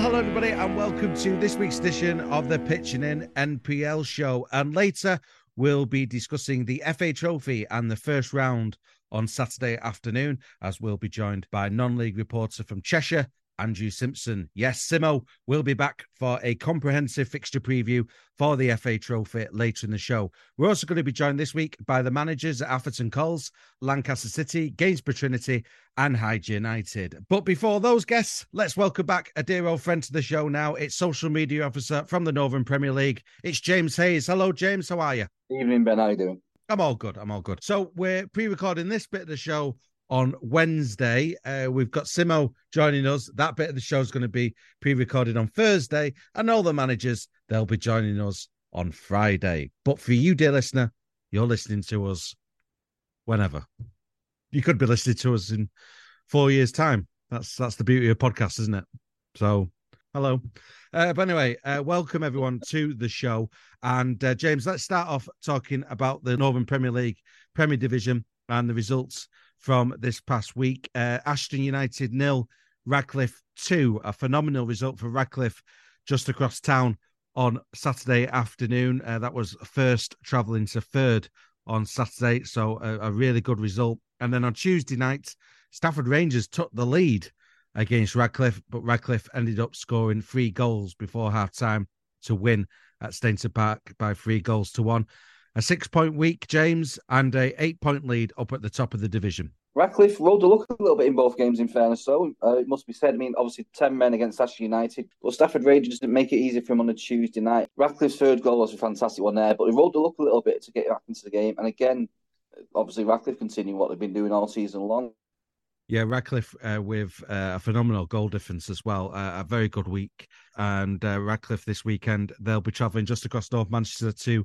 hello everybody, and welcome to this week's edition of the Pitching In NPL show. And later, we'll be discussing the FA Trophy and the first round on Saturday afternoon, as we'll be joined by non-league reporter from Cheshire, Andrew Simpson. Yes, Simo will be back for a comprehensive fixture preview for the FA Trophy later in the show. We're also going to be joined this week by the managers at Atherton Coles, Lancaster City, Gainsborough Trinity and Hyde United. But before those guests, let's welcome back a dear old friend to the show now. It's social media officer from the Northern Premier League. It's James Hayes. Hello, James. How are you? Evening, Ben. How are you doing? I'm all good. So we're pre-recording this bit of the show on Wednesday. We've got Simo joining us. That bit of the show is going to be pre-recorded on Thursday, and all the managers, they'll be joining us on Friday. But for you, dear listener, you're listening to us whenever. You could be listening to us in 4 years' time. That's the beauty of podcasts, isn't it? So, hello. But anyway, welcome everyone to the show. And James, let's start off talking about the Northern Premier League Premier Division and the results from this past week. Ashton United 0, Radcliffe 2. A phenomenal result for Radcliffe just across town on Saturday afternoon. That was first travelling to third on Saturday, so a really good result. And then on Tuesday night, Stafford Rangers took the lead against Radcliffe, but Radcliffe ended up scoring 3 goals before half-time to win at Stainton Park by 3-1. A 6-point week, James, and a 8-point lead up at the top of the division. Radcliffe rode the luck a little bit in both games, in fairness, though. It must be said. I mean, obviously, 10 men against Ashton United, but Stafford Rangers didn't make it easy for him on a Tuesday night. Radcliffe's third goal was a fantastic one there, but he rode the luck a little bit to get back into the game. And again, obviously, Radcliffe continuing what they've been doing all season long. Yeah, Radcliffe with a phenomenal goal difference as well. A very good week. And Radcliffe this weekend, they'll be travelling just across North Manchester to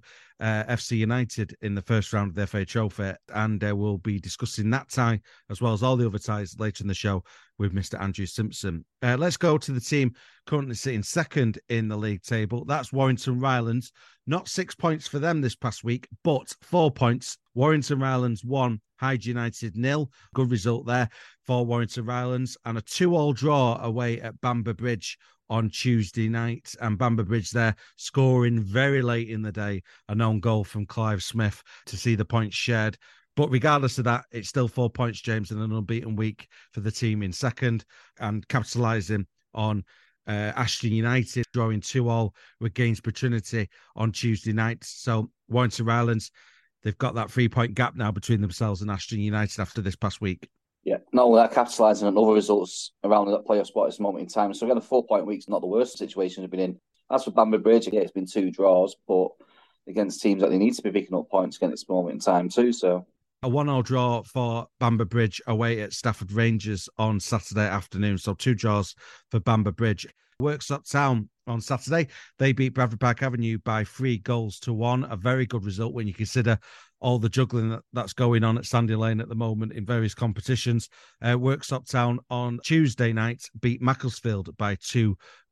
FC United in the first round of the FA Trophy. And we'll be discussing that tie as well as all the other ties later in the show with Mr. Andrew Simpson. Let's go to the team currently sitting second in the league table. That's Warrington Rylands. Not 6 points for them this past week, but 4 points. Warrington Rylands 1, Hyde United 0. Good result there for Warrington Rylands. And a 2-2 draw away at Bamber Bridge on Tuesday night. And Bamber Bridge there scoring very late in the day an own goal from Clive Smith to see the points shared. But regardless of that, it's still 4 points, James, and an unbeaten week for the team in second and capitalising on Ashton United drawing 2-2 with Gainsborough Trinity on Tuesday night. So Warrington Rylands, they've got that 3-point gap now between themselves and Ashton United after this past week. Yeah, not only that, capitalising on other results around that playoff spot at this moment in time. So again, a 4-point week's not the worst situation they've been in. As for Bamber Bridge, yeah, it's been 2 draws, but against teams that they need to be picking up points again at this moment in time too. So a 1-1 draw for Bamber Bridge away at Stafford Rangers on Saturday afternoon. So 2 draws for Bamber Bridge. Worksop Town on Saturday, they beat Bradford Park Avenue by 3-1. A very good result when you consider all the juggling that's going on at Sandy Lane at the moment in various competitions. Worksop Town on Tuesday night beat Macclesfield by 2-1.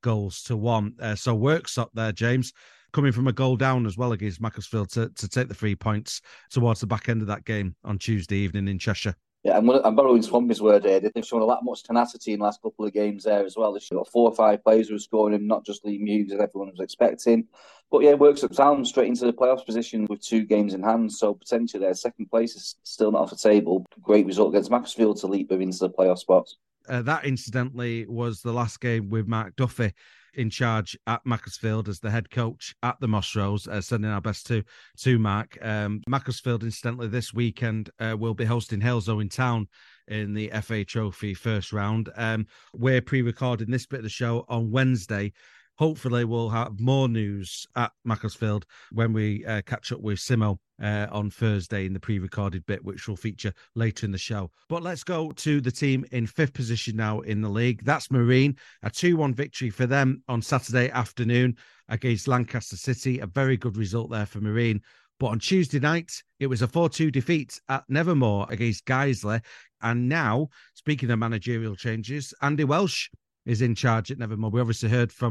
So Worksop there, James, coming from a goal down as well against Macclesfield to take the 3 points towards the back end of that game on Tuesday evening in Cheshire. Yeah, I'm borrowing Swampy's word here. They've shown a lot much tenacity in the last couple of games there as well. They've got 4 or 5 players who are scoring him, not just Liam Hughes as everyone was expecting. But yeah, Worksop Town straight into the playoffs position with 2 games in hand. So potentially their second place is still not off the table. Great result against Macclesfield to leap into the playoff spots. That incidentally was the last game with Mark Duffy in charge at Macclesfield as the head coach at the Moss Rose, sending our best to Mark. Macclesfield, incidentally, this weekend will be hosting Halesoe in town in the FA Trophy first round. We're pre-recording this bit of the show on Wednesday. Hopefully we'll have more news at Macclesfield when we catch up with Simo on Thursday in the pre-recorded bit, which will feature later in the show. But let's go to the team in 5th position now in the league. That's Marine. A 2-1 victory for them on Saturday afternoon against Lancaster City. A very good result there for Marine. But on Tuesday night, it was a 4-2 defeat at Nevermore against Guiseley. And now, speaking of managerial changes, Andy Welsh is in charge at Nevermore. We obviously heard from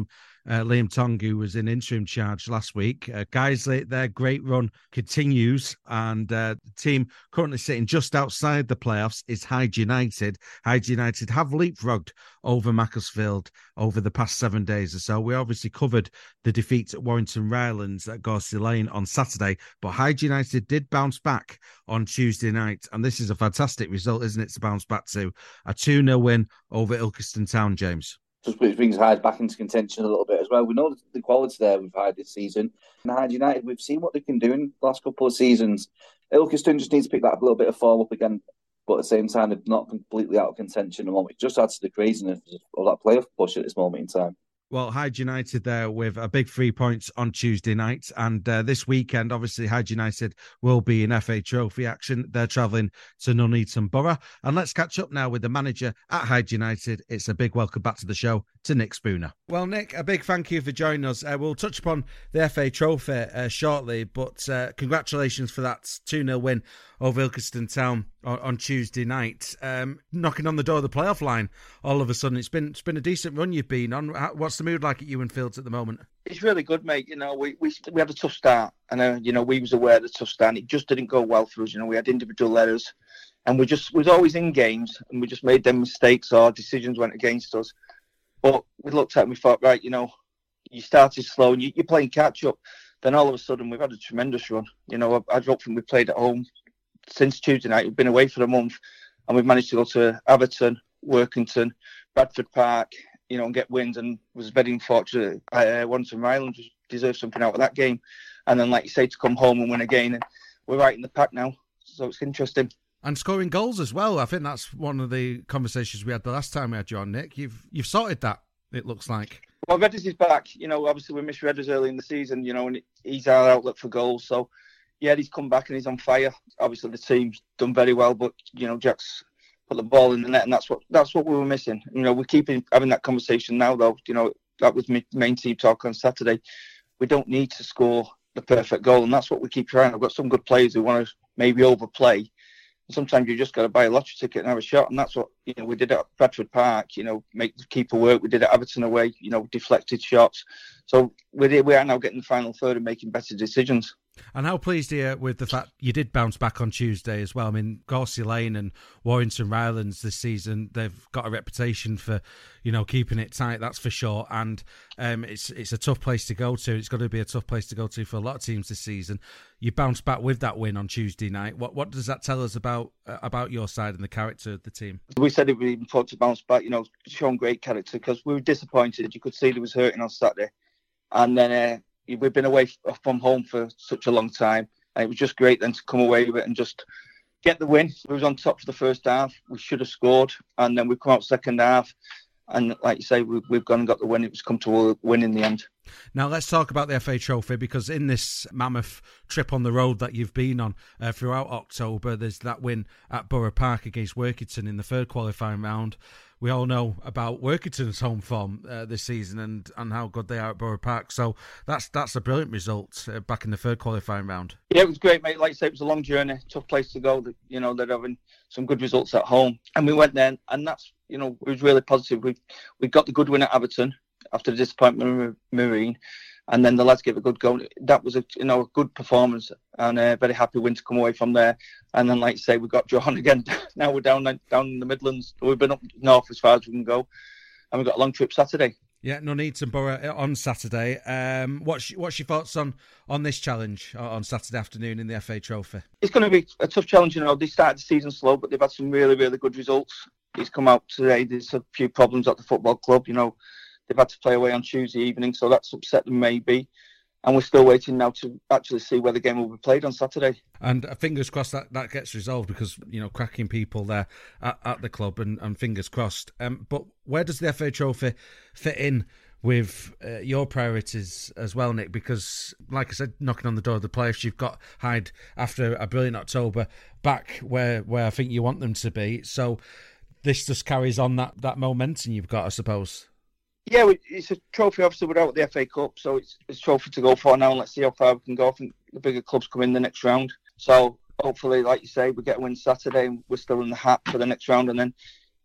Liam Tong, who was in interim charge last week. Guiseley, their great run continues, and the team currently sitting just outside the playoffs is Hyde United. Hyde United have leapfrogged over Macclesfield over the past 7 days or so. We obviously covered the defeat at Warrington Rylands at Gorsey Lane on Saturday, but Hyde United did bounce back on Tuesday night, and this is a fantastic result, isn't it, to bounce back to a 2-0 win over Ilkeston Town, James? Just brings Hyde back into contention a little bit as well. We know the quality there we've had this season. And Hyde United, we've seen what they can do in the last couple of seasons. Ilkeston just needs to pick that little bit of form up again, but at the same time, they're not completely out of contention at the moment. It just adds to the craziness of that playoff push at this moment in time. Well, Hyde United there with a big 3 points on Tuesday night. And this weekend, obviously, Hyde United will be in FA Trophy action. They're travelling to Nuneaton Borough. And let's catch up now with the manager at Hyde United. It's a big welcome back to the show to Nick Spooner. Well, Nick, a big thank you for joining us. We'll touch upon the FA Trophy shortly, but congratulations for that 2-0 win over Ilkeston Town on Tuesday night. Knocking on the door of the playoff line all of a sudden. It's been a decent run you've been on. What's the mood like at Ewan Fields at the moment? It's really good, mate. You know, we had a tough start, and we was aware of the tough start. And it just didn't go well for us. You know, we had individual errors, and we was always in games, and we just made them mistakes or decisions went against us. But we looked at it and we thought, right, you know, you started slow and you're playing catch up. Then all of a sudden we've had a tremendous run. You know, I don't think we played at home since Tuesday night. We've been away for a month, and we've managed to go to Abberton, Workington, Bradford Park, you know, and get wins, and was very fortunate. Warrington Rylands deserved something out of that game. And then, like you say, to come home and win again, and we're right in the pack now. So it's interesting. And scoring goals as well. I think that's one of the conversations we had the last time we had you on, Nick. You've sorted that, it looks like. Well, Redders is back. You know, obviously we missed Redders early in the season, you know, and he's our outlet for goals. So, yeah, he's come back and he's on fire. Obviously the team's done very well, but, you know, Jack's put the ball in the net, and that's what we were missing. You know, we're keeping having that conversation now, though. You know, that was my main team talk on Saturday. We don't need to score the perfect goal, and that's what we keep trying. I've got some good players who want to maybe overplay. Sometimes you just got to buy a lottery ticket and have a shot, and that's what, you know, we did at Bradford Park. You know, make the keeper work. We did at Abberton away. You know, deflected shots. So we are now getting the final third and making better decisions. And how pleased are you with the fact you did bounce back on Tuesday as well? I mean, Gorsey Lane and Warrington Rylands this season, they've got a reputation for, you know, keeping it tight, that's for sure. And it's a tough place to go to. It's got to be a tough place to go to for a lot of teams this season. You bounced back with that win on Tuesday night. What does that tell us about your side and the character of the team? We said it would be important to bounce back, you know, shown great character, because we were disappointed. You could see there was hurting on Saturday. And then we've been away from home for such a long time, and it was just great then to come away with it and just get the win. We was on top for the first half. We should have scored, and then we come out second half, and like you say, we've gone and got the win. It was come to a win in the end. Now let's talk about the FA Trophy, because in this mammoth trip on the road that you've been on throughout October, there's that win at Borough Park against Workington in the third qualifying round. We all know about Workington's home form this season and how good they are at Borough Park. So that's a brilliant result back in the third qualifying round. Yeah, it was great, mate. Like I say, it was a long journey, tough place to go. You know, they're having some good results at home, and we went there, and that's, you know, it was really positive. We got the good win at Abberton after the disappointment with Marine, and then the lads gave a good go. That was a good performance, and a very happy win to come away from there. And then, like you say, we got drawn again. Now we're down in the Midlands. We've been up north as far as we can go, and we've got a long trip Saturday. Yeah, Nuneaton Borough on Saturday. What's your thoughts on this challenge on Saturday afternoon in the FA Trophy? It's going to be a tough challenge. You know, they started the season slow, but they've had some really, really good results. It's come out today. There's a few problems at the football club. You know, they've had to play away on Tuesday evening, so that's upset them maybe. And we're still waiting now to actually see where the game will be played on Saturday. And fingers crossed that gets resolved, because, you know, cracking people there at the club, and fingers crossed. But where does the FA Trophy fit in with your priorities as well, Nick? Because, like I said, knocking on the door of the playoffs, you've got Hyde after a brilliant October back where I think you want them to be. So this just carries on that momentum you've got, I suppose. Yeah, it's a trophy, obviously, without the FA Cup, so it's a trophy to go for now, and let's see how far we can go. I think the bigger clubs come in the next round. So hopefully, like you say, we get a win Saturday, and we're still in the hat for the next round, and then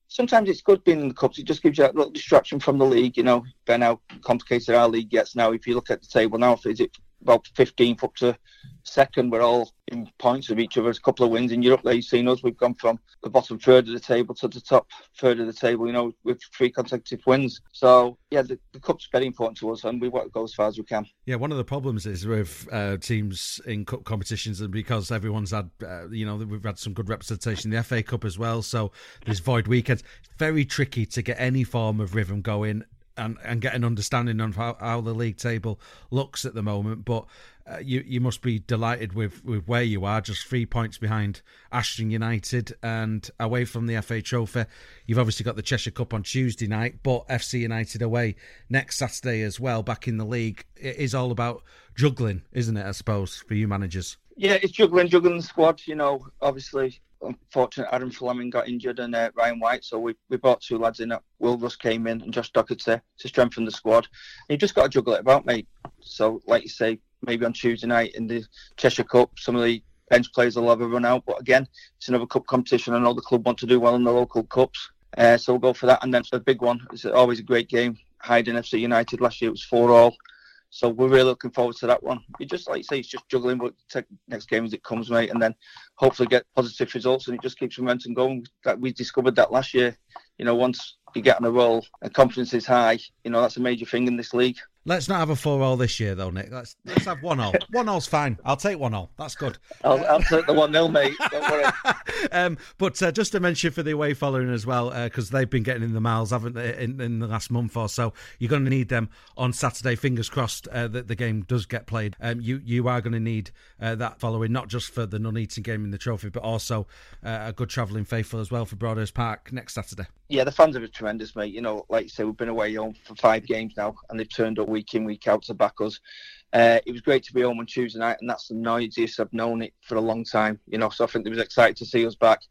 sometimes it's good being in the Cups. It just gives you that little distraction from the league, by how complicated our league gets now. If you look at the table now, is it about 15th up to second? We're all in points with each other. A couple of wins in Europe there. You've seen us. We've gone from the bottom third of the table to the top third of the table, with 3 consecutive wins. So, yeah, the Cup's very important to us, and we want to go as far as we can. Yeah, one of the problems is with teams in Cup competitions, and because everyone's had, we've had some good representation in the FA Cup as well, so there's void weekends. It's very tricky to get any form of rhythm going and get an understanding of how the league table looks at the moment. But you must be delighted with where you are, just 3 points behind Ashton United and away from the FA Trophy. You've obviously got the Cheshire Cup on Tuesday night, but FC United away next Saturday as well, back in the league. It is all about juggling, isn't it, I suppose, for you managers? Yeah, it's juggling the squad. Obviously, unfortunately, Adam Fleming got injured and Ryan White, so we brought 2 lads in. Will Russ came in and Josh Docherty to strengthen the squad. And you just got to juggle it about, mate. So, like you say, maybe on Tuesday night in the Cheshire Cup, some of the bench players will have a run out. But again, it's another cup competition. I know the club want to do well in the local cups. So we'll go for that. And then the big one, it's always a great game. Hyden FC United last year, it was 4-4. So we're really looking forward to that one. You just, like you say, it's just juggling, but take next game as it comes, mate, and then hopefully get positive results, and it just keeps momentum going. That we discovered that last year. Once you get on a roll and confidence is high, that's a major thing in this league. Let's not have a 4-4 this year, though, Nick. Let's have 1-0. 1-0's fine. I'll take 1-0. That's good. I'll take the 1-0, mate. Don't worry. But just to mention for the away following as well, because they've been getting in the miles, haven't they, in the last month or so. You're going to need them on Saturday. Fingers crossed that the game does get played. You are going to need that following, not just for the Nuneaton game in the trophy, but also a good travelling faithful as well for Broadhurst Park next Saturday. Yeah, the fans are tremendous, mate. Like you say, we've been away home for 5 games now, and they've turned up week in, week out to back us. It was great to be home on Tuesday night, and that's the noisiest I've known it for a long time. So I think they was excited to see us back,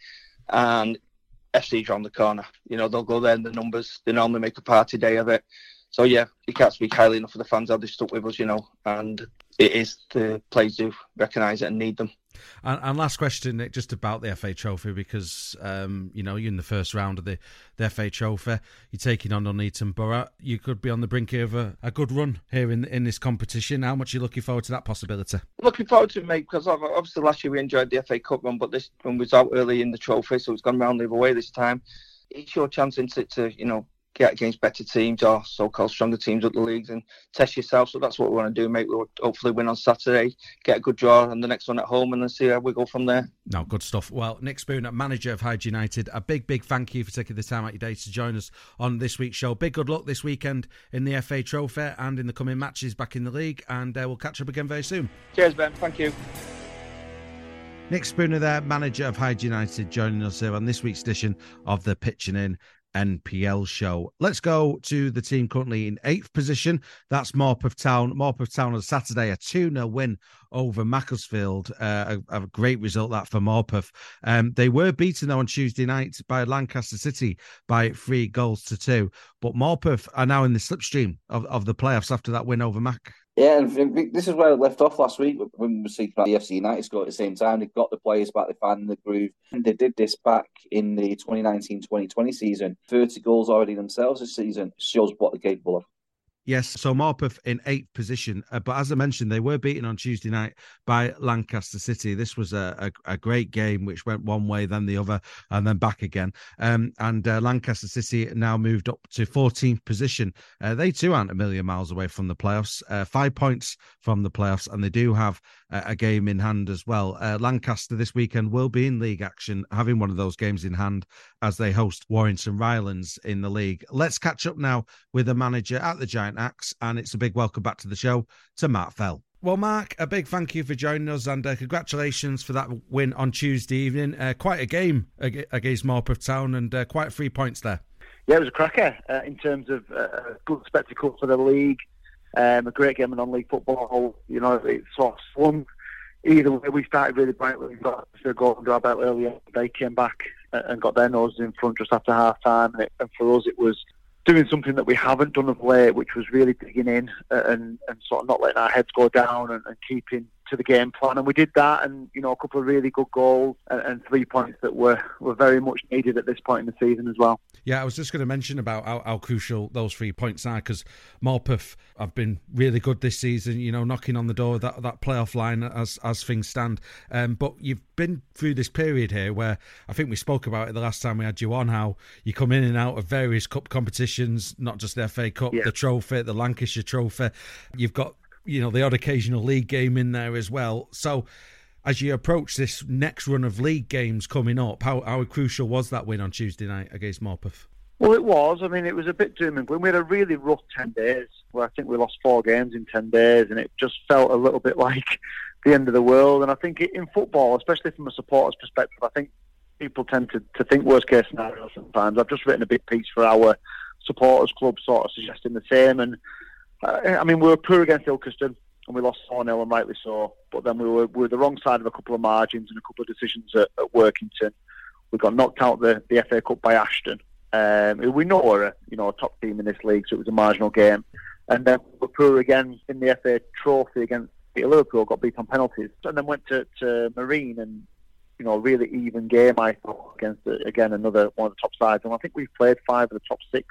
and FC's around the corner. They'll go there in the numbers. They normally make a party day of it. So yeah, you can't speak highly enough of the fans, how they stuck with us, and it is the players do recognise it and need them. And last question, Nick, just about the FA Trophy, because you're in the first round of the FA Trophy. You're taking on Nuneaton Borough. You could be on the brink of a good run here in this competition. How much are you looking forward to that possibility? Looking forward to it, mate, because obviously last year we enjoyed the FA Cup run, but this one was out early in the trophy, so it's gone round the other way this time. It's your chance to get against better teams or so-called stronger teams at the leagues and test yourself. So that's what we want to do, mate. We'll hopefully win on Saturday, get a good draw and the next one at home, and then see how we go from there. No, good stuff. Well, Nick Spooner, manager of Hyde United, a big thank you for taking the time out of your day to join us on this week's show. Big good luck this weekend in the FA Trophy and in the coming matches back in the league, and we'll catch up again very soon. Cheers, Ben. Thank you. Nick Spooner there, manager of Hyde United, joining us here on this week's edition of the Pitching In NPL show. Let's go to the team currently in 8th position. That's Morpeth Town. Morpeth Town on Saturday, a 2-0 win over Macclesfield. A great result that for Morpeth. They were beaten though on Tuesday night by Lancaster City by 3-2. But Morpeth are now in the slipstream of the playoffs after that win over Mac. Yeah, and this is where it left off last week when we were speaking about the FC United score at the same time. They got the players back, they found the groove. And they did this back in the 2019-2020 season. 30 goals already themselves this season. Shows what they're capable of. Yes, so Morpeth in 8th position. But as I mentioned, they were beaten on Tuesday night by Lancaster City. This was a great game, which went one way, then the other, and then back again. And Lancaster City now moved up to 14th position. They too aren't a million miles away from the playoffs. 5 points from the playoffs, and they do have a game in hand as well. Lancaster this weekend will be in league action, having one of those games in hand as they host Warrington Rylands in the league. Let's catch up now with the manager at the Giant Axe, and it's a big welcome back to the show to Mark Fell. Well, Mark, a big thank you for joining us, and congratulations for that win on Tuesday evening. Quite a game against Morpeth Town, and quite 3 points there. Yeah, it was a cracker in terms of a good spectacle for the league. A great game of non-league football. It sort of swung either way. We started really brightly. We got a goal under our belt earlier. They came back and got their noses in front just after half time. And for us, it was doing something that we haven't done of late, which was really digging in and sort of not letting our heads go down and keeping to the game plan, and we did that, and a couple of really good goals and 3 points that were very much needed at this point in the season as well. Yeah, I was just going to mention about how crucial those 3 points are, because Morpeth have been really good this season, knocking on the door of that playoff line as things stand. But you've been through this period here where I think we spoke about it the last time we had you on, how you come in and out of various cup competitions, not just the FA Cup, the Trophy, the Lancashire Trophy. You've got the odd occasional league game in there as well. So as you approach this next run of league games coming up, how crucial was that win on Tuesday night against Morpeth? Well, it was. I mean, it was a bit doom and gloom. We had a really rough 10 days where I think we lost 4 games in 10 days, and it just felt a little bit like the end of the world. And I think in football, especially from a supporter's perspective, I think people tend to think worst case scenario sometimes. I've just written a big piece for our supporters club sort of suggesting the same. And I mean, we were poor against Ilkeston and we lost 4-0, and rightly so. But then we were the wrong side of a couple of margins and a couple of decisions at Workington. We got knocked out the FA Cup by Ashton. We know are a top team in this league, so it was a marginal game. And then we were poor again in the FA Trophy against Liverpool, got beat on penalties. And then went to Marine, and really even game, I thought, against again another one of the top sides. And I think we've played 5 of the top 6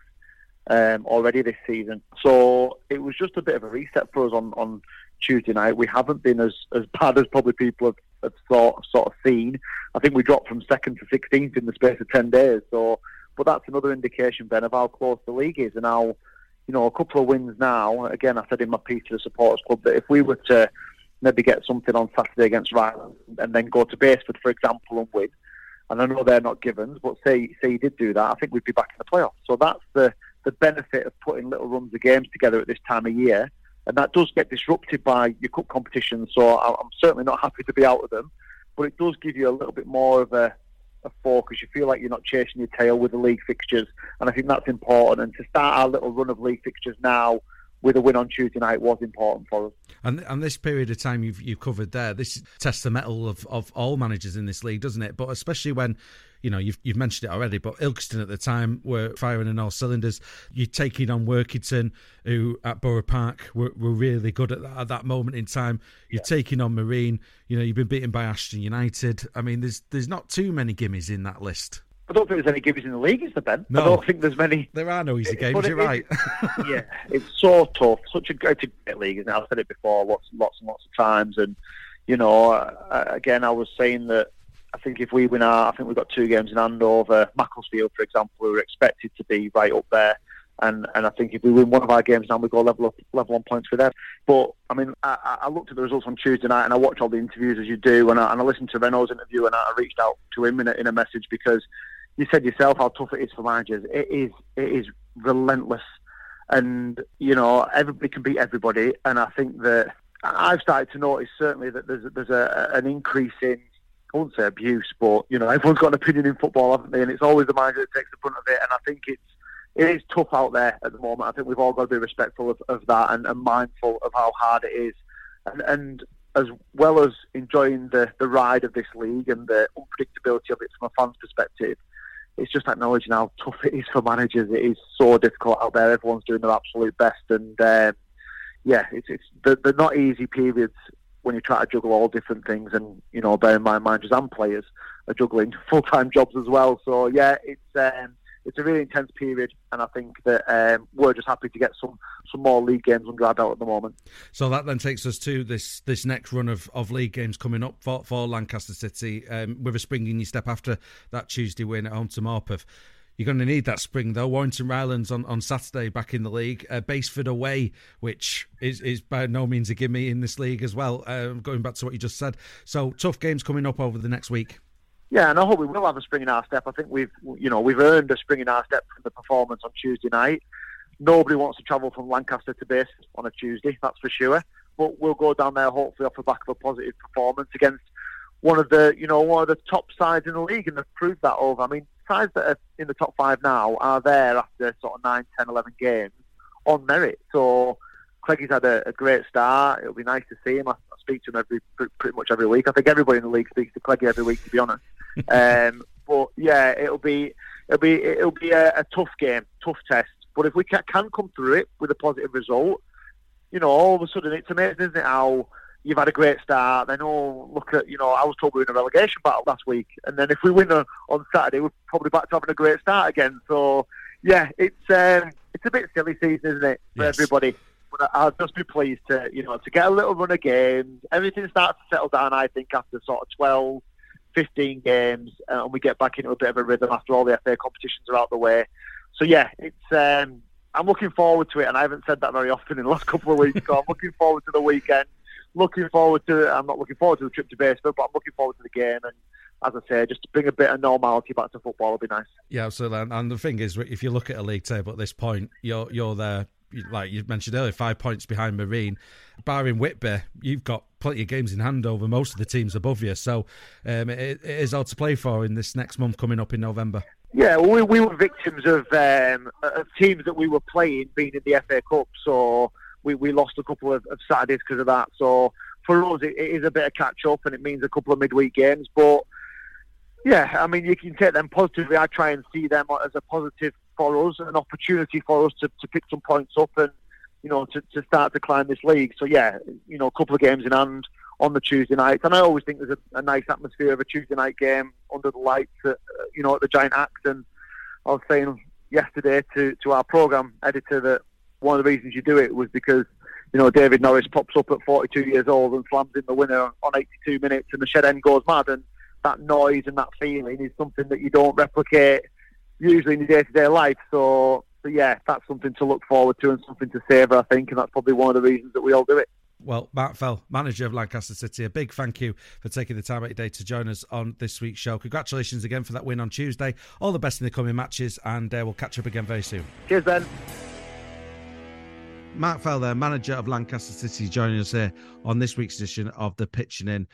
already this season. So it was just a bit of a reset for us on Tuesday night. We haven't been as bad as probably people have sort of seen. I think we dropped from 2nd to 16th in the space of 10 days. So, but that's another indication, Ben, of how close the league is and how, a couple of wins now. Again, I said in my piece to the supporters club that if we were to maybe get something on Saturday against Ryland and then go to Baseford, for example, and win, and I know they're not givens, but say you did do that, I think we'd be back in the playoffs. So that's the benefit of putting little runs of games together at this time of year, and that does get disrupted by your cup competitions. So I'm certainly not happy to be out of them, but it does give you a little bit more of a focus. You feel like you're not chasing your tail with the league fixtures, and I think that's important. And to start our little run of league fixtures now with a win on Tuesday night was important for us. And this period of time you've covered there, this tests the mettle of all managers in this league, doesn't it? But especially when, you've mentioned it already, but Ilkeston at the time were firing on all cylinders. You're taking on Workington, who at Borough Park were really good at that moment in time. You're taking on Marine. You've been beaten by Ashton United. I mean, there's not too many gimmies in that list. I don't think there's any gimmies in the league, is there, Ben? No. I don't think there's many. There are no easy games, you're right. Yeah, it's so tough. It's a great league, isn't it? I've said it before lots and lots of times. And, again, I was saying that I think if we win I think we've got 2 games in hand over Macclesfield, for example, who were expected to be right up there. And I think if we win one of our games now, we go level on points with them. But, I mean, I looked at the results on Tuesday night and I watched all the interviews as you do, and I listened to Renault's interview, and I reached out to him in a message because you said yourself how tough it is for managers. It is relentless. And, everybody can beat everybody. And I think that I've started to notice certainly that there's an increase in, I wouldn't say abuse, but, everyone's got an opinion in football, haven't they? And it's always the manager that takes the brunt of it. And I think it is tough out there at the moment. I think we've all got to be respectful of that and mindful of how hard it is. And as well as enjoying the ride of this league and the unpredictability of it from a fan's perspective, it's just acknowledging how tough it is for managers. It is so difficult out there. Everyone's doing their absolute best. And, it's the not easy periods when you try to juggle all different things. And, bear in mind, managers and players are juggling full-time jobs as well. So, it's a really intense period, and I think that we're just happy to get some more league games under our belt at the moment. So that then takes us to this next run of league games coming up for Lancaster City, with a spring in your step after that Tuesday win at home to Morpeth. You're going to need that spring, though. Warrington Rylands on Saturday back in the league. Baseford away, which is by no means a gimme in this league as well, going back to what you just said. So tough games coming up over the next week. Yeah, and I hope we will have a spring in our step. I think we've earned a spring in our step from the performance on Tuesday night. Nobody wants to travel from Lancaster to Baseford on a Tuesday, that's for sure. But we'll go down there hopefully off the back of a positive performance against one of the top sides in the league, and they've proved that over. I mean, sides that are in the top 5 now are there after sort of 9, 10, 11 games on merit. So Cleggie's had a great start. It'll be nice to see him. I speak to him pretty much every week. I think everybody in the league speaks to Cleggie every week, to be honest. But yeah, it'll be a tough game, tough test. But if we can come through it with a positive result, all of a sudden it's amazing, isn't it? How you've had a great start, then look at, I was told we were in a relegation battle last week, and then if we win on Saturday, we're probably back to having a great start again. So yeah, it's a bit silly season, isn't it, for everybody? But I'll just be pleased to get a little run of games. Everything starts to settle down, I think, after sort of 12, 15 games, and we get back into a bit of a rhythm after all the FA competitions are out the way. So yeah, it's I'm looking forward to it, and I haven't said that very often in the last couple of weeks. So I'm looking forward to the weekend. I'm not looking forward to the trip to Baseford, but I'm looking forward to the game. And as I say, just to bring a bit of normality back to football would be nice. Yeah, absolutely. And the thing is, if you look at a league table at this point, you're there, like you mentioned earlier, 5 points behind Marine. Barring Whitby, you've got plenty of games in hand over most of the teams above you. So it is all to play for in this next month coming up in November. Yeah, well, we were victims of teams that we were playing being in the FA Cup, so we lost a couple of Saturdays because of that. So for us, it is a bit of catch-up, and it means a couple of midweek games. But yeah, I mean, you can take them positively. I try and see them as a positive for us, an opportunity for us to pick some points up and, to start to climb this league. So yeah, a couple of games in hand on the Tuesday night, and I always think there's a nice atmosphere of a Tuesday night game under the lights at the Giant Axe. And I was saying yesterday to our programme editor that one of the reasons you do it was because David Norris pops up at 42 years old and slams in the winner on 82 minutes, and the shed end goes mad, and that noise and that feeling is something that you don't replicate usually in your day-to-day life. So yeah, that's something to look forward to and something to savour, I think, and that's probably one of the reasons that we all do it. Well, Mark Fell, manager of Lancaster City, a big thank you for taking the time out of your day to join us on this week's show. Congratulations again for that win on Tuesday. All the best in the coming matches, and we'll catch up again very soon. Cheers, Ben. Mark Fell there, manager of Lancaster City, joining us here on this week's edition of the Pitching In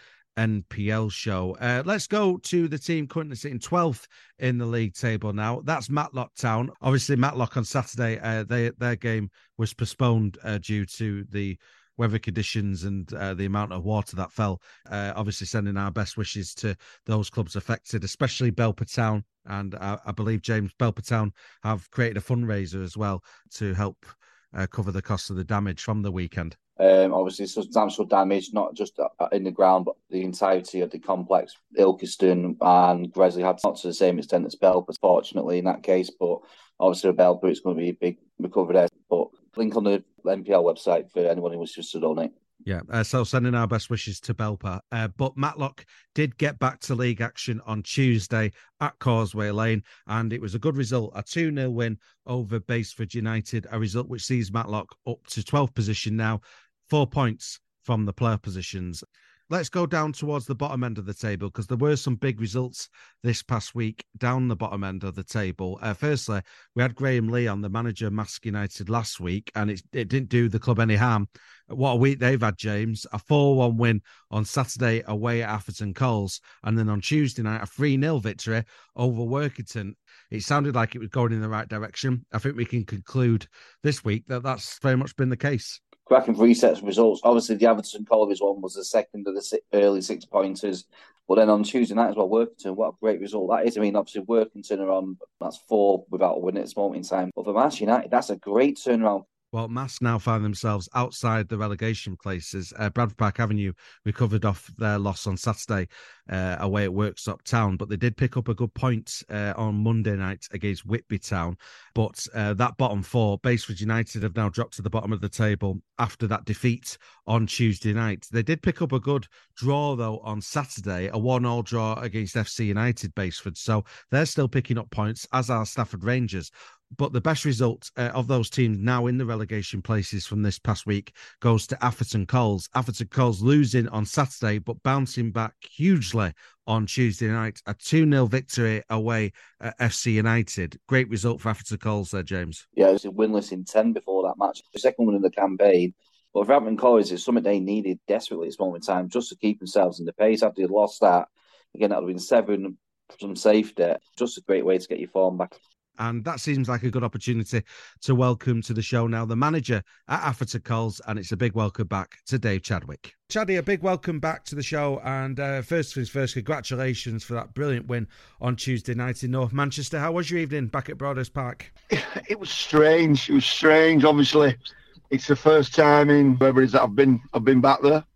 NPL show. Let's go to the team currently sitting 12th in the league table now. That's Matlock Town. Obviously, Matlock on Saturday, their game was postponed due to the weather conditions and the amount of water that fell. Obviously, sending our best wishes to those clubs affected, especially Belper Town. And I believe, James, Belper Town have created a fundraiser as well to help cover the cost of the damage from the weekend. Obviously, substantial damage, not just in the ground, but the entirety of the complex. Ilkeston and Gresley had not to the same extent as Belper, fortunately, in that case. But obviously, with Belper, it's going to be a big recovery there. But link on the NPL website for anyone who wishes to donate. Yeah, so sending our best wishes to Belper. But Matlock did get back to league action on Tuesday at Causeway Lane, and it was a good result, a 2-0 win over Baseford United, a result which sees Matlock up to 12th position now, 4 points from the player positions. Let's go down towards the bottom end of the table, because there were some big results this past week down the bottom end of the table. Firstly, we had Graham Lee on, the manager of Mask United, last week, and it didn't do the club any harm. What a week they've had, James. A 4-1 win on Saturday away at Atherton Coles, and then on Tuesday night, a 3-0 victory over Workington. It sounded like it was going in the right direction. I think we can conclude this week that that's very much been the case. Cracking 3 sets of results. Obviously, the Atherton College one was the second of the early 6 pointers. But then on Tuesday night as well, Workington, what a great result that is. I mean, obviously, Workington are on, that's 4 without a win at this moment in time. But for Mask United, that's a great turnaround. Well, Mask now find themselves outside the relegation places. Bradford Park Avenue recovered off their loss on Saturday away at Worksop Town, but they did pick up a good point on Monday night against Whitby Town. But that bottom 4, Baseford United, have now dropped to the bottom of the table after that defeat on Tuesday night. They did pick up a good draw, though, on Saturday, a 1-1 draw against FC United Baseford. So they're still picking up points, as are Stafford Rangers. But the best result of those teams now in the relegation places from this past week goes to Atherton Coles. Atherton Coles losing on Saturday, but bouncing back hugely on Tuesday night. A 2-0 victory away at FC United. Great result for Atherton Coles there, James. Yeah, it was winless in 10 before that match. The second one in the campaign. But for Atherton Coles, it's something they needed desperately at this moment in time, just to keep themselves in the pace. After they lost that, again, that would have been 7 from safety. Just a great way to get your form back. And that seems like a good opportunity to welcome to the show now the manager at Atherton Coles, and it's a big welcome back to Dave Chadwick. Chaddy, a big welcome back to the show, and first things first, congratulations for that brilliant win on Tuesday night in North Manchester. How was your evening back at Broadhurst Park? It was strange. Obviously, it's the first time in whatever it is that I've been back there.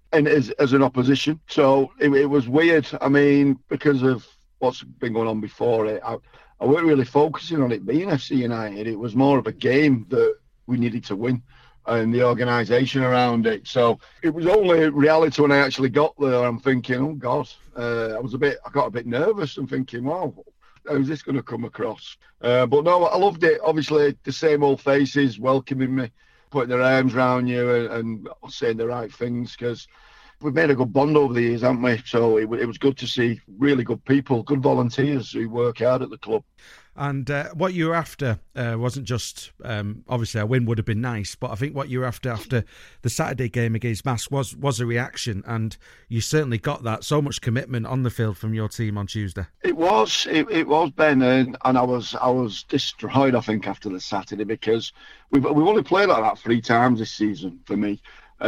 and as an opposition. So it was weird. I mean, because of what's been going on before it, I weren't really focusing on it being FC United. It was more of a game that we needed to win and the organisation around it. So it was only reality when I actually got there. I'm thinking, oh God, I got a bit nervous and thinking, wow, how's this going to come across? But no, I loved it. Obviously, the same old faces welcoming me, putting their arms around you and saying the right things, because we've made a good bond over the years, haven't we? So it was good to see really good people, good volunteers who work hard at the club. And what you were after wasn't just, obviously a win would have been nice, but I think what you were after the Saturday game against Mask was a reaction, and you certainly got that. So much commitment on the field from your team on Tuesday. It was Ben, and I was destroyed, I think, after the Saturday, because we've only played like that 3 times this season for me.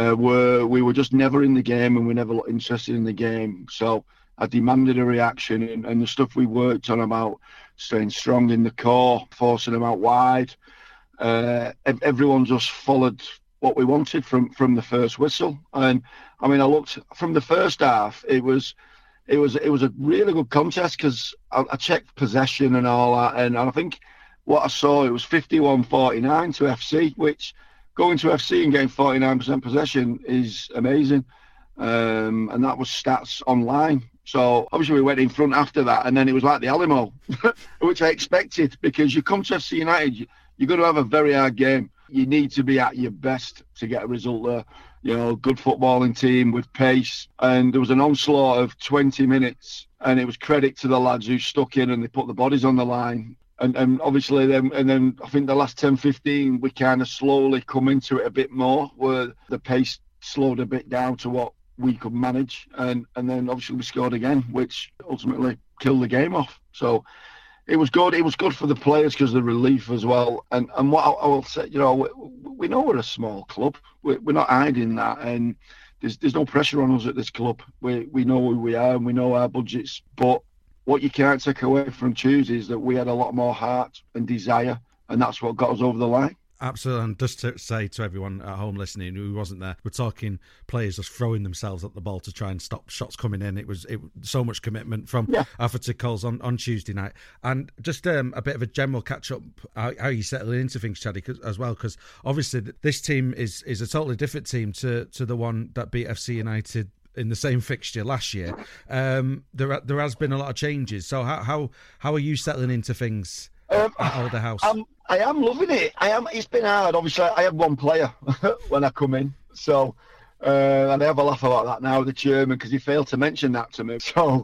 We were just never in the game, and we never looked interested in the game. So I demanded a reaction, and the stuff we worked on about staying strong in the core, forcing them out wide. Everyone just followed what we wanted from the first whistle. And I mean, I looked from the first half. It was a really good contest, because I checked possession and all that, and I think what I saw, it was 51-49 to FC, which going to FC and getting 49% possession is amazing. And that was stats online. So obviously we went in front after that, and then it was like the Alamo, which I expected, because you come to FC United, you're going to have a very hard game. You need to be at your best to get a result there. You know, good footballing team with pace, and there was an onslaught of 20 minutes, and it was credit to the lads who stuck in and they put the bodies on the line. And obviously then I think the last 10-15 we kind of slowly come into it a bit more, where the pace slowed a bit down to what we could manage, and then obviously we scored again, which ultimately killed the game off. So it was good. It was good for the players because of the relief as well. And what I will say, you know, we know we're a small club. We're not hiding that, and there's no pressure on us at this club. We know who we are and we know our budgets. But what you can't take away from Tuesday is that we had a lot more heart and desire, and that's what got us over the line. Absolutely, and just to say to everyone at home listening who wasn't there, we're talking players just throwing themselves at the ball to try and stop shots coming in. It was so much commitment from Arthur Coles on Tuesday night. And just a bit of a general catch-up, how you settle into things, Chaddy, as well, because obviously this team is a totally different team to the one that beat FC United in the same fixture last year. There has been a lot of changes. So how are you settling into things at Alder House? I am loving it. It's been hard. Obviously, I had one player when I come in. So, and I have a laugh about that now, the chairman, because he failed to mention that to me. So,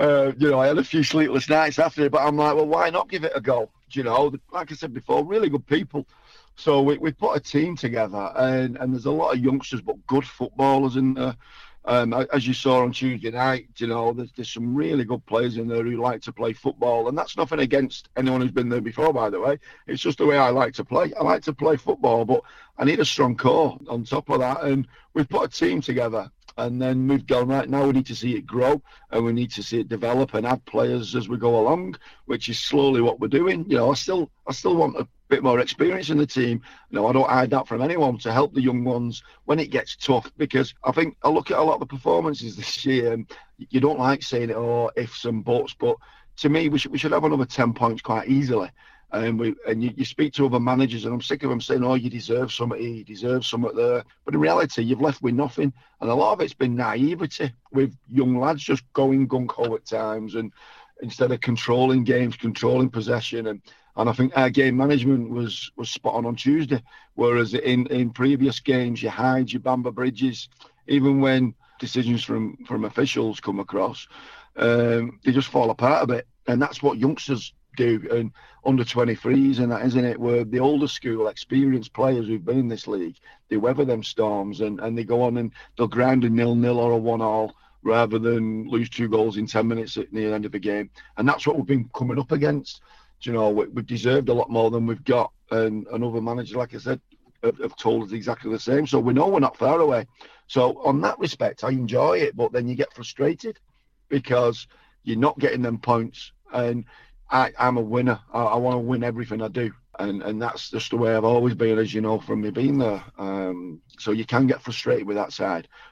I had a few sleepless nights after it, but I'm like, well, why not give it a go? You know, like I said before, really good people. So we put a team together, and there's a lot of youngsters, but good footballers in there. As you saw on Tuesday night, you know, there's some really good players in there who like to play football, and that's nothing against anyone who's been there before, by the way. It's just the way I like to play. I like to play football, but I need a strong core on top of that, and we've put a team together, and then we've gone, right, now we need to see it grow, and we need to see it develop and add players as we go along, which is slowly what we're doing. You know, I still want a bit more experience in the team. No, I don't hide that from anyone, to help the young ones when it gets tough, because I think I look at a lot of the performances this year, and you don't like saying it, or ifs and buts, but to me we should have another 10 points quite easily. And you speak to other managers, and I'm sick of them saying, oh, you deserve something here, you deserve something there. But in reality, you've left with nothing. And a lot of it's been naivety, with young lads just going gung-ho at times, and instead of controlling games, controlling possession. And I think our game management was spot on Tuesday. Whereas in previous games, you hide your Bamber Bridges, even when decisions from officials come across, they just fall apart a bit. And that's what youngsters do, and under 23s and that, isn't it, where the older school experienced players who've been in this league, they weather them storms, and they go on and they'll grind a 0-0 or a 1-1 rather than lose 2 goals in 10 minutes at the end of the game. And that's what we've been coming up against. You know, we've deserved a lot more than we've got, and other managers, like I said, have told us exactly the same. So we know we're not far away. So on that respect, I enjoy it, but then you get frustrated because you're not getting them points. And I'm a winner. I want to win everything I do. And that's just the way I've always been, as you know, from me being there. So you can get frustrated with that side.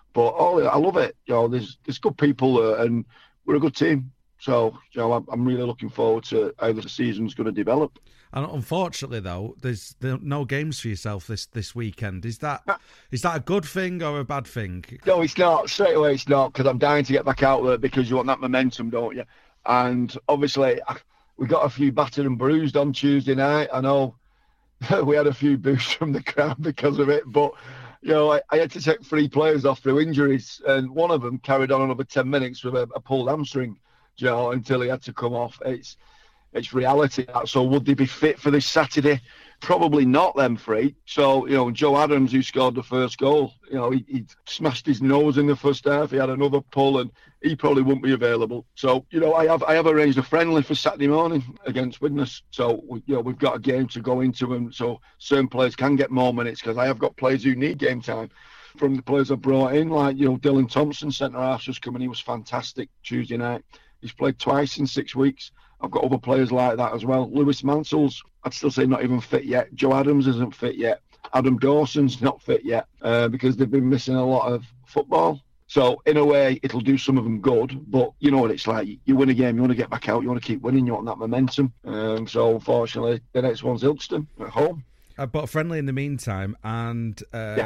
But I love it. There's good people and we're a good team. So, I'm really looking forward to how the season's going to develop. And unfortunately, though, there's no games for yourself this weekend. Is that a good thing or a bad thing? No, it's not. Straight away, it's not, because I'm dying to get back out there because you want that momentum, don't you? And obviously, we got a few battered and bruised on Tuesday night. I know we had a few boos from the crowd because of it, but I had to take 3 players off through injuries, and one of them carried on another 10 minutes with a pulled hamstring. Until he had to come off. It's reality. So would they be fit for this Saturday? Probably not, them 3. So, Joe Adams, who scored the first goal, he smashed his nose in the first half. He had another pull and he probably wouldn't be available. So, I have arranged a friendly for Saturday morning against Widnes. So, we've got a game to go into, and so certain players can get more minutes, because I have got players who need game time. From the players I brought in, like, Dylan Thompson, centre-half, just coming. He was fantastic Tuesday night. He's played twice in 6 weeks. I've got other players like that as well. Lewis Mansell's, I'd still say, not even fit yet. Joe Adams isn't fit yet. Adam Dawson's not fit yet because they've been missing a lot of football. So, in a way, it'll do some of them good. But you know what it's like. You win a game, you want to get back out, you want to keep winning, you want that momentum. So, unfortunately, the next one's Ilkeston at home. But a friendly in the meantime, and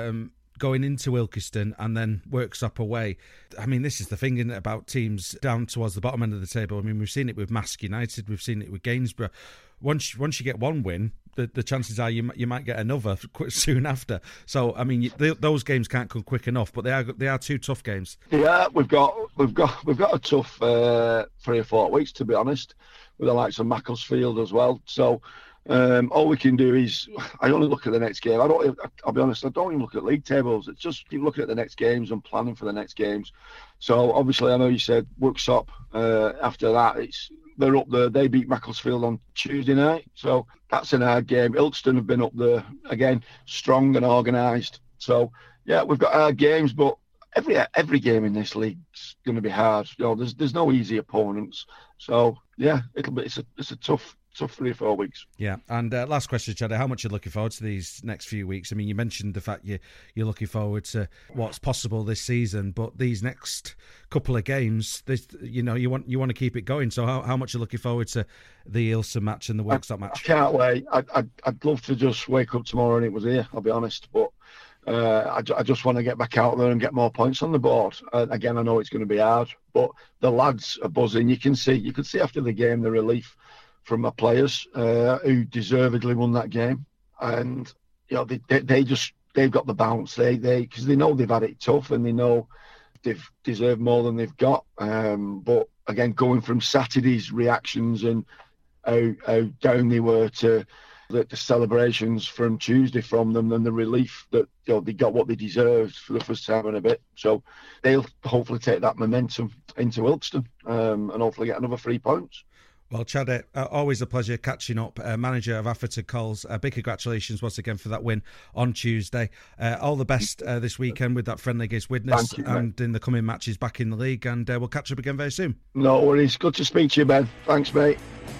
going into Ilkeston and then Worksop away. I mean, this is the thing, isn't it, about teams down towards the bottom end of the table. I mean, we've seen it with Mask United, we've seen it with Gainsborough. Once you get one win, the chances are you might get another soon after. So, I mean, those games can't come quick enough, but they are 2 tough games. Yeah, we've got a tough 3 or 4 weeks, to be honest, with the likes of Macclesfield as well. So. All we can do is, I only look at the next game. I'll be honest, I don't even look at league tables. It's just keep looking at the next games and planning for the next games. So obviously, I know you said Worksop. After that, they're up there. They beat Macclesfield on Tuesday night, so that's an hard game. Ilkeston have been up there again, strong and organised. So yeah, we've got hard games, but every game in this league's going to be hard. There's no easy opponents. So yeah, it's a tough 3 or 4 weeks. Yeah, and last question, Chad, how much are you looking forward to these next few weeks? I mean, you mentioned the fact you're looking forward to what's possible this season, but these next couple of games, you want to keep it going. So how much are you looking forward to the Ilse match and the Worksop match? I can't wait. I'd love to just wake up tomorrow and it was here, I'll be honest, but I just want to get back out there and get more points on the board. Again, I know it's going to be hard, but the lads are buzzing. You could see after the game the relief from my players who deservedly won that game, and they've got the bounce. They because they know they've had it tough and they know they've deserved more than they've got. But again, going from Saturday's reactions and how down they were to the celebrations from Tuesday from them, and the relief that they got what they deserved for the first time in a bit. So they'll hopefully take that momentum into Ilkeston and hopefully get another 3 points. Well, Chad, always a pleasure catching up. Manager of Atherton Coles, big congratulations once again for that win on Tuesday. All the best this weekend with that friendly against Widnes and in the coming matches back in the league, and we'll catch up again very soon. No worries. Good to speak to you, Ben. Thanks, mate.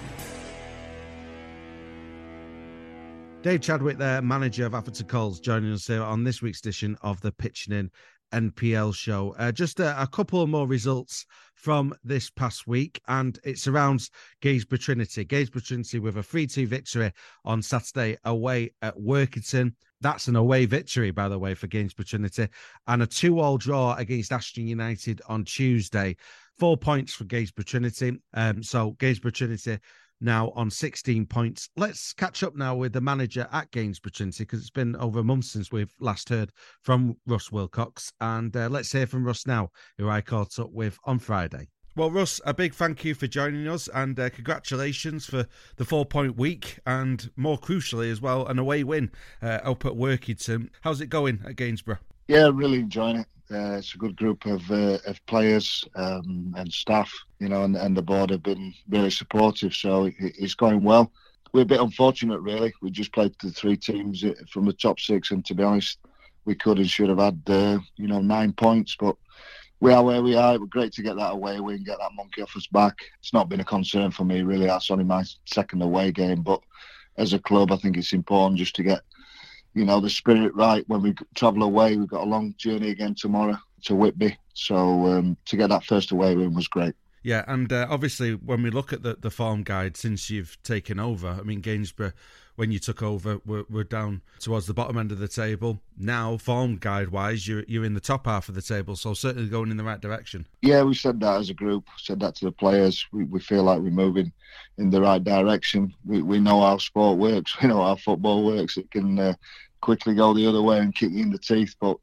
Dave Chadwick there, manager of Atherton Coles, joining us here on this week's edition of the Pitching In NPL show. Just a couple more results from this past week, and it surrounds Gainsborough Trinity. Gainsborough Trinity with a 3-2 victory on Saturday away at Workington. That's an away victory, by the way, for Gainsborough Trinity, and a 2-2 draw against Ashton United on Tuesday. 4 points for Gainsborough Trinity. So Gainsborough Trinity now on 16 points. Let's catch up now with the manager at Gainsborough Trinity, because it's been over a month since we've last heard from Russ Wilcox. And let's hear from Russ now, who I caught up with on Friday. Well, Russ, a big thank you for joining us, and congratulations for the 4-point week, and more crucially as well, an away win up at Workington. How's it going at Gainsborough? Yeah, really enjoying it. It's a good group of players and staff, and the board have been really supportive, so it's going well. We're a bit unfortunate, really. We just played the 3 teams from the top 6, and to be honest, we could and should have had 9 points, but we are where we are. It was great to get that away win, get that monkey off us back. It's not been a concern for me, really. That's only my second away game, but as a club, I think it's important just to get the spirit right when we travel away. We've got a long journey again tomorrow Whitby. So to get that first away win was great. Yeah, and obviously when we look at the form guide since you've taken over, I mean, Gainsborough, when you took over, we're down towards the bottom end of the table. Now, form guide-wise, you're in the top half of the table, so certainly going in the right direction. Yeah, we said that as a group, said that to the players. We feel like we're moving in the right direction. We know how sport works, we know how football works. It can quickly go the other way and kick you in the teeth, but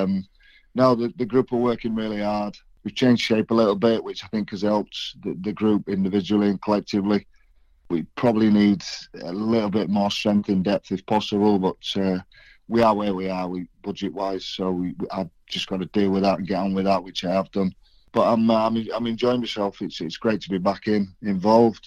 no, the group are working really hard. We've changed shape a little bit, which I think has helped the group individually and collectively. We probably need a little bit more strength and depth if possible, but we are where we are, budget-wise, so I've just got to deal with that and get on with that, which I have done. But I'm enjoying myself. It's great to be back involved,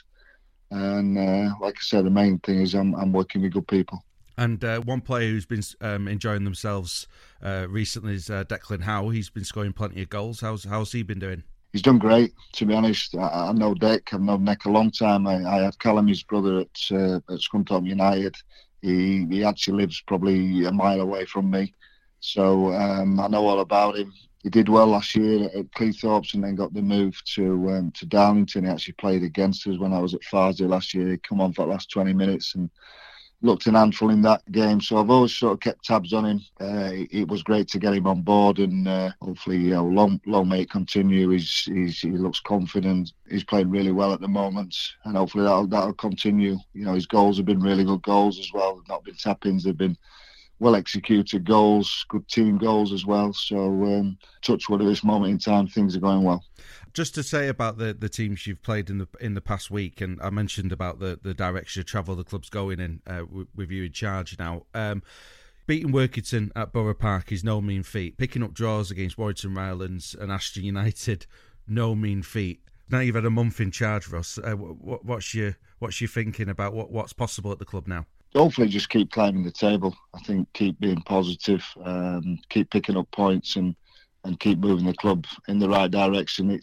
and like I said, the main thing is I'm working with good people. And one player who's been enjoying themselves recently is Declan Howe. He's been scoring plenty of goals. How's he been doing? He's done great, to be honest. I know Dick. I've known Nick a long time. I had Callum, his brother, at Scunthorpe United. He actually lives probably a mile away from me. So I know all about him. He did well last year at Cleethorpes and then got the move to Darlington. He actually played against us when I was at Farsley last year. He come on for the last 20 minutes and looked an handful in that game, so I've always sort of kept tabs on him. It was great to get him on board, and hopefully, long may it continue. He looks confident. He's playing really well at the moment, and hopefully that'll continue. You know, his goals have been really good goals as well. They've not been tap-ins. They've been well executed goals, good team goals as well. So touch wood at this moment in time, things are going well. Just to say about the teams you've played in the past week, and I mentioned about the direction of travel the club's going in with you in charge now. Beating Workington at Borough Park is no mean feat. Picking up draws against Warrington Rylands and Ashton United, no mean feat. Now you've had a month in charge, Russ. What's your thinking about what's possible at the club now? Hopefully just keep climbing the table. I think keep being positive, keep picking up points and keep moving the club in the right direction.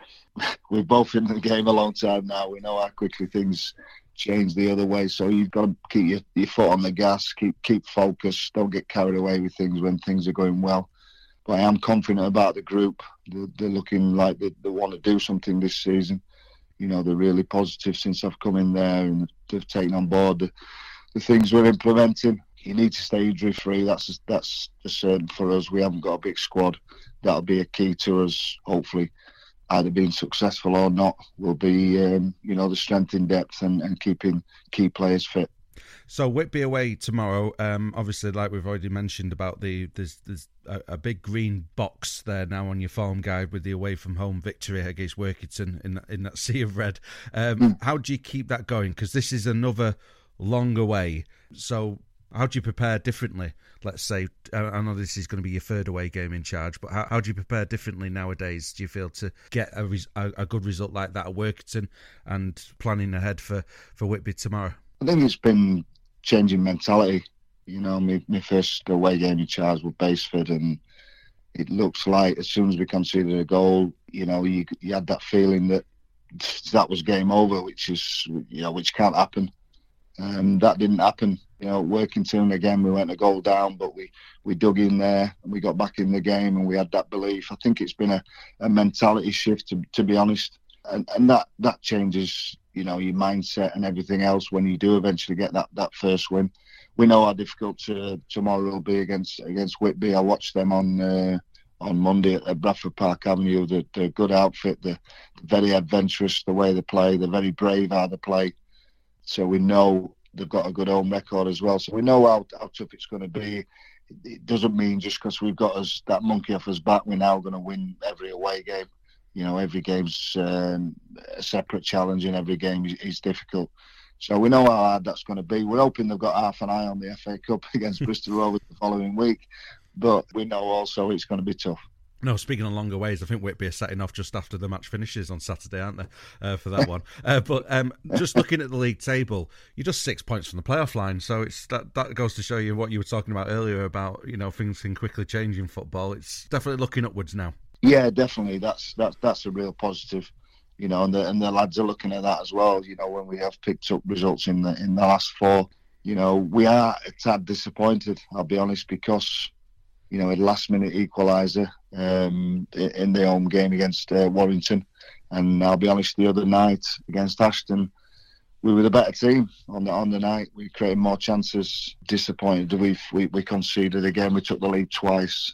We've both been in the game a long time now. We know how quickly things change the other way. So you've got to keep your foot on the gas, keep focused. Don't get carried away with things when things are going well. But I am confident about the group. They're looking like they want to do something this season. You know, they're really positive since I've come in there, and they've taken on board the things we're implementing. You need to stay injury-free. That's certain for us. We haven't got a big squad. That'll be a key to us, hopefully, either being successful or not, will be, the strength in depth and keeping key players fit. So Whitby away tomorrow. Obviously, like we've already mentioned about there's a big green box there now on your form guide with the away from home victory against Workington in that sea of red. How do you keep that going? Because this is another long away. So how do you prepare differently? Let's say, I know this is going to be your third away game in charge, but how do you prepare differently nowadays, do you feel, to get a good result like that at Workington and planning ahead for Whitby tomorrow? I think it's been changing mentality. You know, my first away game in charge with Baseford, and it looks like as soon as we conceded a goal, you know, you had that feeling that was game over, which can't happen. That didn't happen. You know, Workington, again, we went a goal down, but we dug in there and we got back in the game and we had that belief. I think it's been a mentality shift, to be honest. And that changes, you know, your mindset and everything else when you do eventually get that first win. We know how difficult tomorrow will be against Whitby. I watched them on Monday at Bradford Park Avenue. They're a good outfit. They're very adventurous the way they play. They're very brave how they play. So we know they've got a good home record as well. So we know how tough it's going to be. It doesn't mean just because we've got that monkey off us back, we're now going to win every away game. You know, every game's a separate challenge and every game is difficult. So we know how hard that's going to be. We're hoping they've got half an eye on the FA Cup against Bristol Rovers the following week. But we know also it's going to be tough. No, speaking of longer ways, I think Whitby are setting off just after the match finishes on Saturday, aren't they, for that one? But just looking at the league table, you're just 6 points from the playoff line. So it's that goes to show you what you were talking about earlier about, you know, things can quickly change in football. It's definitely looking upwards now. Yeah, definitely. That's a real positive, you know, and the lads are looking at that as well. You know, when we have picked up results in the last four, you know, we are a tad disappointed, I'll be honest, because You know, a last-minute equaliser in the home game against Warrington. And I'll be honest, the other night against Ashton, we were the better team on the night. We created more chances. Disappointed we conceded again. We took the lead twice.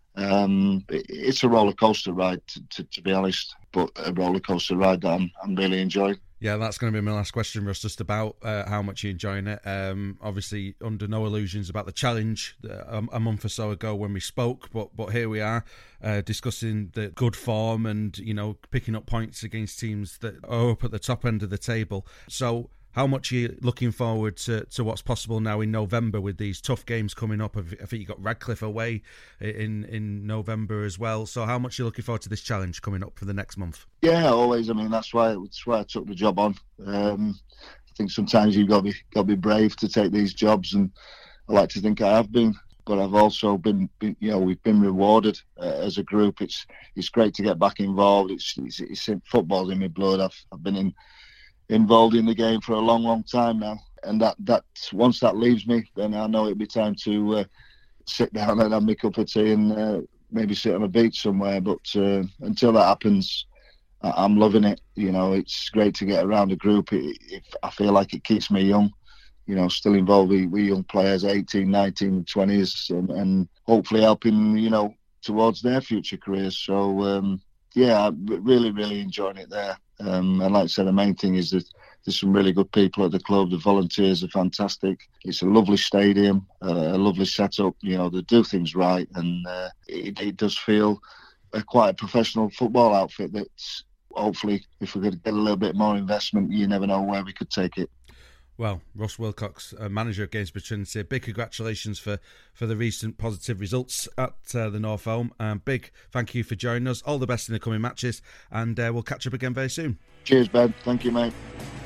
It's a roller coaster ride, to be honest, but a roller coaster ride that I'm really enjoying. Yeah, that's going to be my last question, Russ, just about how much you're enjoying it. Obviously, under no illusions about the challenge a month or so ago when we spoke, but here we are discussing the good form and, you know, picking up points against teams that are up at the top end of the table. So how much are you looking forward to what's possible now in November with these tough games coming up? I think you got Radcliffe away in November as well. So how much are you looking forward to this challenge coming up for the next month? Yeah, always. I mean, that's why I took the job on. I think sometimes you've got to be brave to take these jobs, and I like to think I have been. But I've also been you know, we've been rewarded as a group. It's great to get back involved. It's football's in my blood. I've been involved in the game for a long time now, and that once that leaves me, then I know it'll be time to sit down and have my cup of tea and maybe sit on a beach somewhere. But until that happens, I'm loving it. You know, it's great to get around a group. I feel like it keeps me young, you know, still involved with young players, 18, 19, 20s, and hopefully helping, you know, towards their future careers. So yeah, I'm really enjoying it there. And like I said, the main thing is that there's some really good people at the club. The volunteers are fantastic. It's a lovely stadium, a lovely setup. You know, they do things right, and it does feel quite a professional football outfit. That's hopefully, if we could get a little bit more investment, you never know where we could take it. Well, Russ Wilcox, manager of Gainsborough Trinity, big congratulations for the recent positive results at the North Elm. Big thank you for joining us. All the best in the coming matches, and we'll catch up again very soon. Cheers, Ben. Thank you, mate.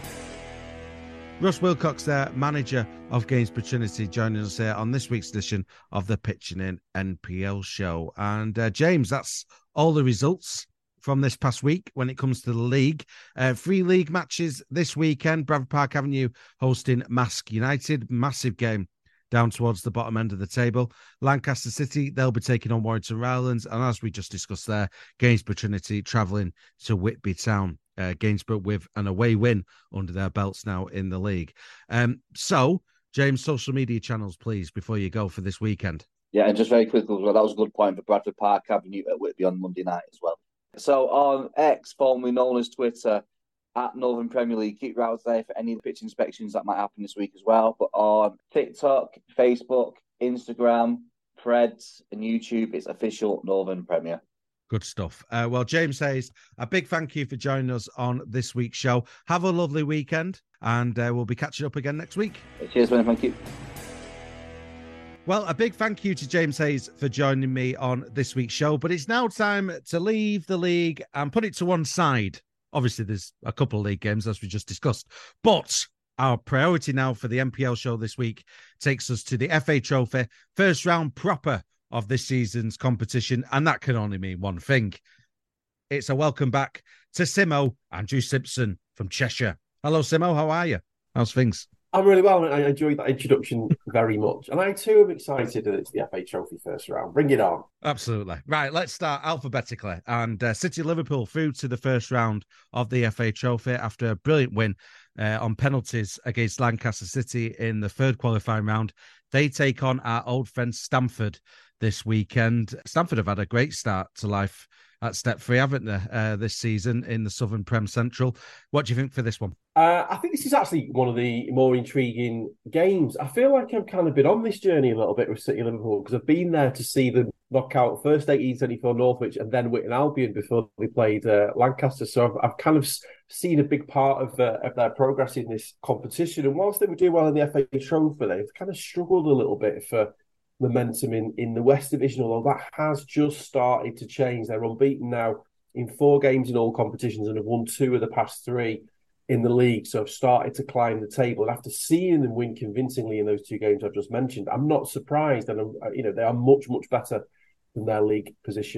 Russ Wilcox there, manager of Gainsborough Trinity, joining us here on this week's edition of the Pitching In NPL show. And James, that's all the results from this past week when it comes to the league. 3 league matches this weekend. Bradford Park Avenue hosting Mask United. Massive game down towards the bottom end of the table. Lancaster City, they'll be taking on Warrington Rowlands. And as we just discussed there, Gainsborough Trinity travelling to Whitby Town. Gainsborough with an away win under their belts now in the league. So, James, social media channels, please, before you go for this weekend. Yeah, and just very quickly, that was a good point for Bradford Park Avenue at Whitby on Monday night as well. So on X, formerly known as Twitter, at Northern Premier League, keep your eyes there for any pitch inspections that might happen this week as well. But on TikTok, Facebook, Instagram, Threads, and YouTube, it's official Northern Premier. Good stuff. Well, James Hayes, a big thank you for joining us on this week's show. Have a lovely weekend, and we'll be catching up again next week. Cheers, man. Thank you. Well, a big thank you to James Hayes for joining me on this week's show, but it's now time to leave the league and put it to one side. Obviously, there's a couple of league games, as we just discussed, but our priority now for the NPL show this week takes us to the FA Trophy, first round proper of this season's competition, and that can only mean one thing. It's a welcome back to Simo Andrew Simpson from Cheshire. Hello, Simo. How are you? How's things? I'm really well. I enjoyed that introduction very much. And I too am excited that it's the FA Trophy first round. Bring it on. Absolutely. Right, let's start alphabetically. And City Liverpool through to the first round of the FA Trophy after a brilliant win on penalties against Lancaster City in the third qualifying round. They take on our old friend Stamford this weekend. Stamford have had a great start to life at Step 3, haven't they, this season in the Southern Prem Central. What do you think for this one? I think this is actually one of the more intriguing games. I feel like I've kind of been on this journey a little bit with City Liverpool because I've been there to see them knock out first 1824 Northwich and then Witton Albion before they played Lancaster. So I've kind of seen a big part of their progress in this competition. And whilst they were doing well in the FA Trophy, they've kind of struggled a little bit for momentum in the West Division, although that has just started to change. They're unbeaten now in 4 games in all competitions and have won 2 of the past 3 in the league, so have started to climb the table. And after seeing them win convincingly in those 2 games I've just mentioned, I'm not surprised, and they are much better than their league position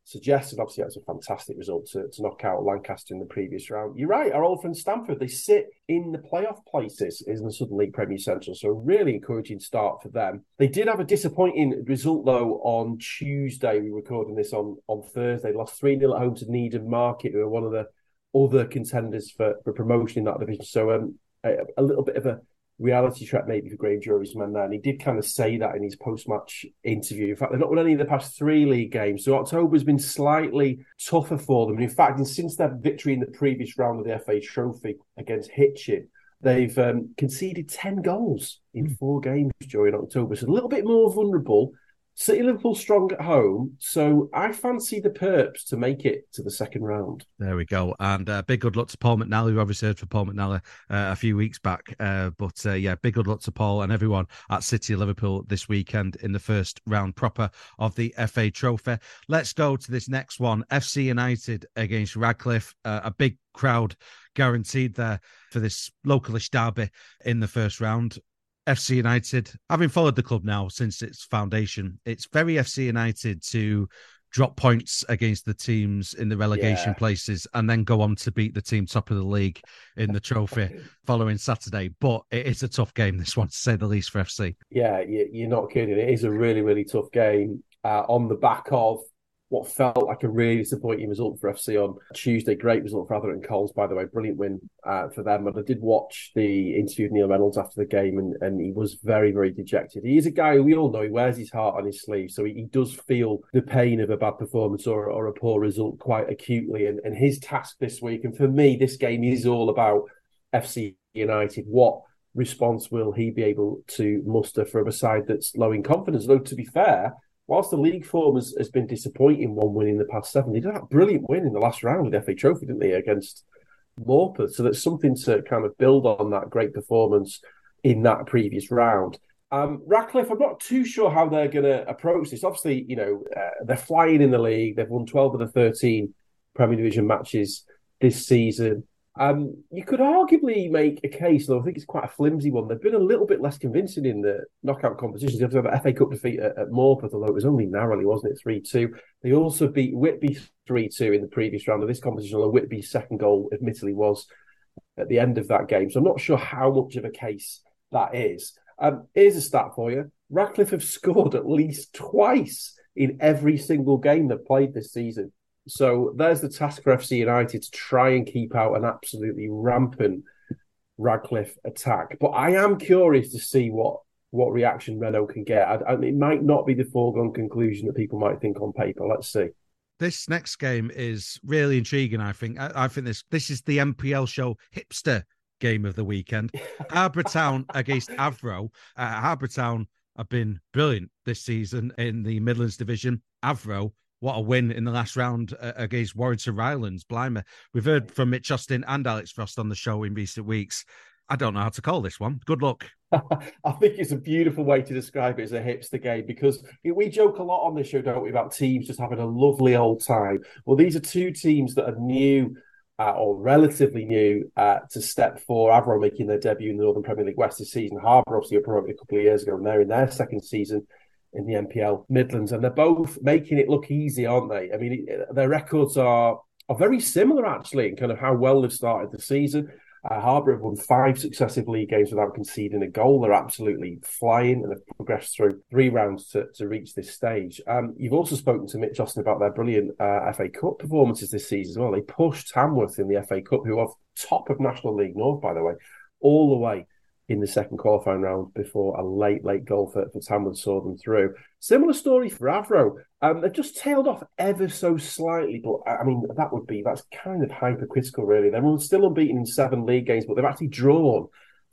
suggested. Obviously, that's a fantastic result to knock out Lancaster in the previous round. You're right, our old friend Stamford, they sit in the playoff places in the Southern League Premier Central, so a really encouraging start for them. They did have a disappointing result, though, on Tuesday. We were recording this on Thursday. They lost 3-0 at home to Needham Market, who are one of the other contenders for promotion in that division. So a little bit of a reality track maybe for Graham Drury's men there, and he did kind of say that in his post-match interview. In fact, they've not won any of the past 3 league games, so October's been slightly tougher for them. And in fact, since their victory in the previous round of the FA Trophy against Hitchin, they've conceded 10 goals in 4 games during October, so a little bit more vulnerable. City Liverpool strong at home, so I fancy the Perps to make it to the second round. There we go. And big good luck to Paul McNally. We obviously heard from Paul McNally a few weeks back. But big good luck to Paul and everyone at City Liverpool this weekend in the first round proper of the FA Trophy. Let's go to this next one. FC United against Radcliffe. A big crowd guaranteed there for this localish derby in the first round. FC United, having followed the club now since its foundation, it's very FC United to drop points against the teams in the relegation places and then go on to beat the team top of the league in the trophy following Saturday. But it is a tough game, this one, to say the least, for FC. Yeah, you're not kidding. It is a really, really tough game on the back of what felt like a really disappointing result for FC on Tuesday. Great result for Atherton Coles, by the way. Brilliant win for them. But I did watch the interview with Neil Reynolds after the game, and he was very, very dejected. He is a guy who we all know, he wears his heart on his sleeve, so he does feel the pain of a bad performance or a poor result quite acutely. And his task this week, and for me, this game is all about FC United. What response will he be able to muster from a side that's low in confidence? Though, to be fair, whilst the league form has been disappointing, 1 win in the past 7, they did that brilliant win in the last round of the FA Trophy, didn't they, against Morpeth? So that's something to kind of build on that great performance in that previous round. Radcliffe, I'm not too sure how they're going to approach this. Obviously, they're flying in the league. They've won 12 of the 13 Premier Division matches this season. You could arguably make a case, though I think it's quite a flimsy one. They've been a little bit less convincing in the knockout competitions. They have to have an FA Cup defeat at Morpeth, although it was only narrowly, wasn't it, 3-2. They also beat Whitby 3-2 in the previous round of this competition, although Whitby's second goal admittedly was at the end of that game. So I'm not sure how much of a case that is. Here's a stat for you. Radcliffe have scored at least twice in every single game they've played this season. So there's the task for FC United, to try and keep out an absolutely rampant Radcliffe attack. But I am curious to see what reaction Renault can get. It might not be the foregone conclusion that people might think on paper. Let's see. This next game is really intriguing, I think. I think this is the MPL show hipster game of the weekend. Harbour Town against Avro. Harbour Town have been brilliant this season in the Midlands Division. Avro, what a win in the last round against Warrington Rylands. Blimey. We've heard from Mitch Austin and Alex Frost on the show in recent weeks. I don't know how to call this one. Good luck. I think it's a beautiful way to describe it as a hipster game, because we joke a lot on this show, don't we, about teams just having a lovely old time. Well, these are two teams that are new or relatively new to Step 4. Avro making their debut in the Northern Premier League West this season. Harbour obviously were promoted a couple of years ago, and they're in their second season in the MPL Midlands, and they're both making it look easy, aren't they? I mean, their records are very similar, actually, in kind of how well they've started the season. Harbour have won 5 successive league games without conceding a goal. They're absolutely flying and have progressed through 3 rounds to reach this stage. You've also spoken to Mitch Austin about their brilliant FA Cup performances this season as well. They pushed Tamworth in the FA Cup, who are top of National League North, by the way, all the way in the second qualifying round before a late goal for Tamworth saw them through. Similar story for Avro. They've just tailed off ever so slightly, but I mean, that's kind of hypercritical, really. They're still unbeaten in 7 league games, but they've actually drawn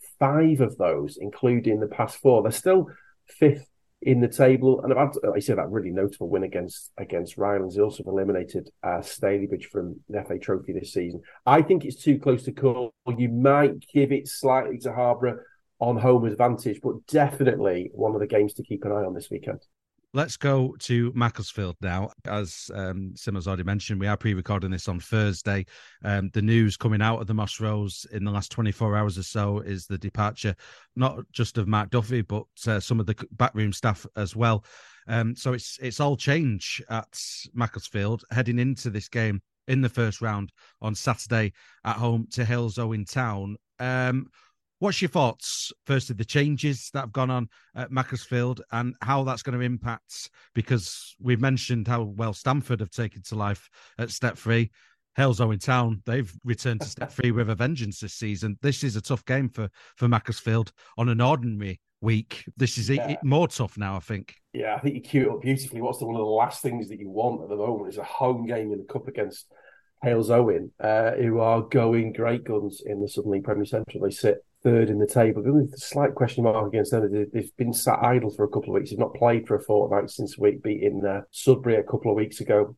5 of those, including the past 4. They're still 5th in the table, and I've had, I say, that really notable win against Rylands. They also have eliminated Stalybridge from the FA Trophy this season. I think it's too close to call. You might give it slightly to Harbour on home advantage, but definitely one of the games to keep an eye on this weekend. Let's go to Macclesfield now. As Simmer's already mentioned, we are pre-recording this on Thursday. The news coming out of the Moss Rose in the last 24 hours or so is the departure, not just of Mark Duffy, but some of the backroom staff as well. So it's all change at Macclesfield heading into this game in the first round on Saturday at home to Halesowen Town. What's your thoughts, firstly, the changes that have gone on at Macclesfield and how that's going to impact? Because we've mentioned how well Stamford have taken to life at Step 3. Halesowen Town, they've returned to Step 3 with a vengeance this season. This is a tough game for Macclesfield on an ordinary week. This is more tough now, I think. Yeah, I think you cue it up beautifully. What's one of the last things that you want at the moment is a home game in the Cup against Halesowen, who are going great guns in the Southern League Premier Central. They sit third in the table. The only slight question mark against them, they've been sat idle for a couple of weeks. They've not played for a fortnight since beating Sudbury a couple of weeks ago,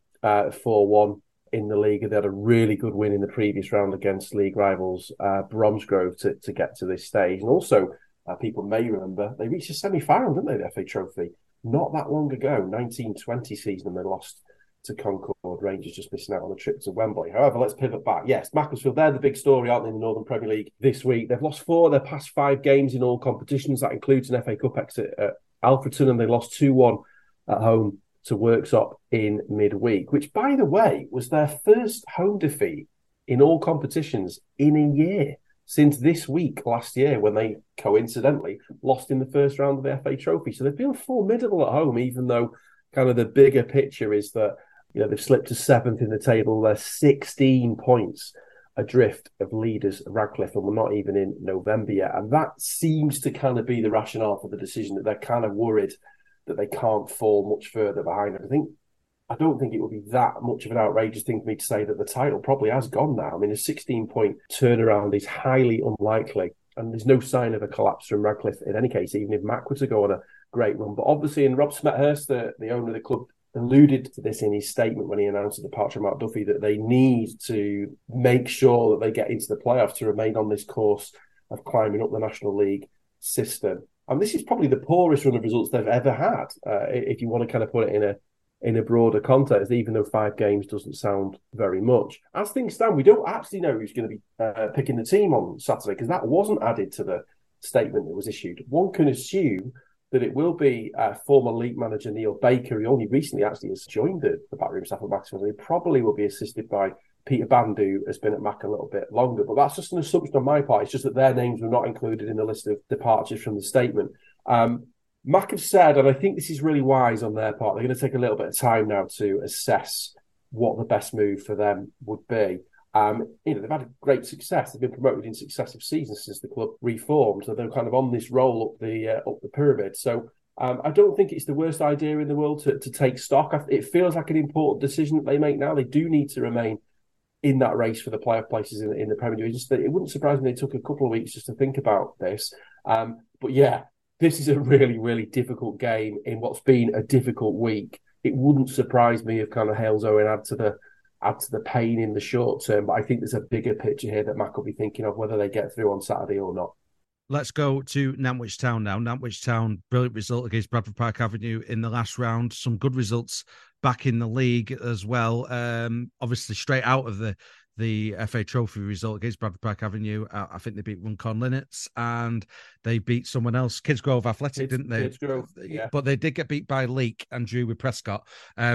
4-1 in the league. They had a really good win in the previous round against league rivals Bromsgrove to get to this stage. And also, people may remember, they reached a semi-final, didn't they, the FA Trophy, not that long ago, 1920 season, and they lost to Concord. Rangers just missing out on a trip to Wembley. However, let's pivot back. Yes, Macclesfield, they're the big story, aren't they, in the Northern Premier League this week? They've lost 4 of their past 5 games in all competitions. That includes an FA Cup exit at Alfreton, and they lost 2-1 at home to Worksop in midweek, which, by the way, was their first home defeat in all competitions in a year since this week last year, when they coincidentally lost in the first round of the FA Trophy. So they've been formidable at home, even though kind of the bigger picture is that they've slipped to 7th in the table. They're 16 points adrift of leaders Radcliffe, and we're not even in November yet. And that seems to kind of be the rationale for the decision, that they're kind of worried that they can't fall much further behind. I don't think it would be that much of an outrageous thing for me to say that the title probably has gone now. I mean, a 16-point turnaround is highly unlikely, and there's no sign of a collapse from Radcliffe in any case, even if Mac were to go on a great run. But obviously, and Rob Smethurst, the owner of the club, alluded to this in his statement when he announced the departure of Mark Duffy, that they need to make sure that they get into the playoffs to remain on this course of climbing up the National League system. And this is probably the poorest run of results they've ever had, if you want to kind of put it in a broader context, even though 5 games doesn't sound very much. As things stand, we don't actually know who's going to be picking the team on Saturday, because that wasn't added to the statement that was issued. One can assume that it will be former League manager Neil Baker, who only recently actually has joined the backroom staff at Macclesfield. He probably will be assisted by Peter Band, who has been at Mac a little bit longer. But that's just an assumption on my part. It's just that their names were not included in the list of departures from the statement. Mac have said, and I think this is really wise on their part, they're going to take a little bit of time now to assess what the best move for them would be. They've had a great success. They've been promoted in successive seasons since the club reformed, so they're kind of on this roll up the pyramid. So I don't think it's the worst idea in the world to take stock. It feels like an important decision that they make now. They do need to remain in that race for the playoff places in the Premier Division. It wouldn't surprise me they took a couple of weeks just to think about this. But yeah, this is a really, really difficult game in what's been a difficult week. It wouldn't surprise me if kind of Halesowen add to the pain in the short term, but I think there's a bigger picture here that Mac will be thinking of, whether they get through on Saturday or not. Let's go to Nantwich Town now. Nantwich Town, brilliant result against Bradford Park Avenue in the last round. Some good results back in the league as well. Obviously, straight out of the FA Trophy result against Bradford Park Avenue, I think they beat Runcorn Linnets and they beat someone else, Kidsgrove Athletic, didn't they? Kidsgrove, yeah. But they did get beat by Leek and drew with Prescott.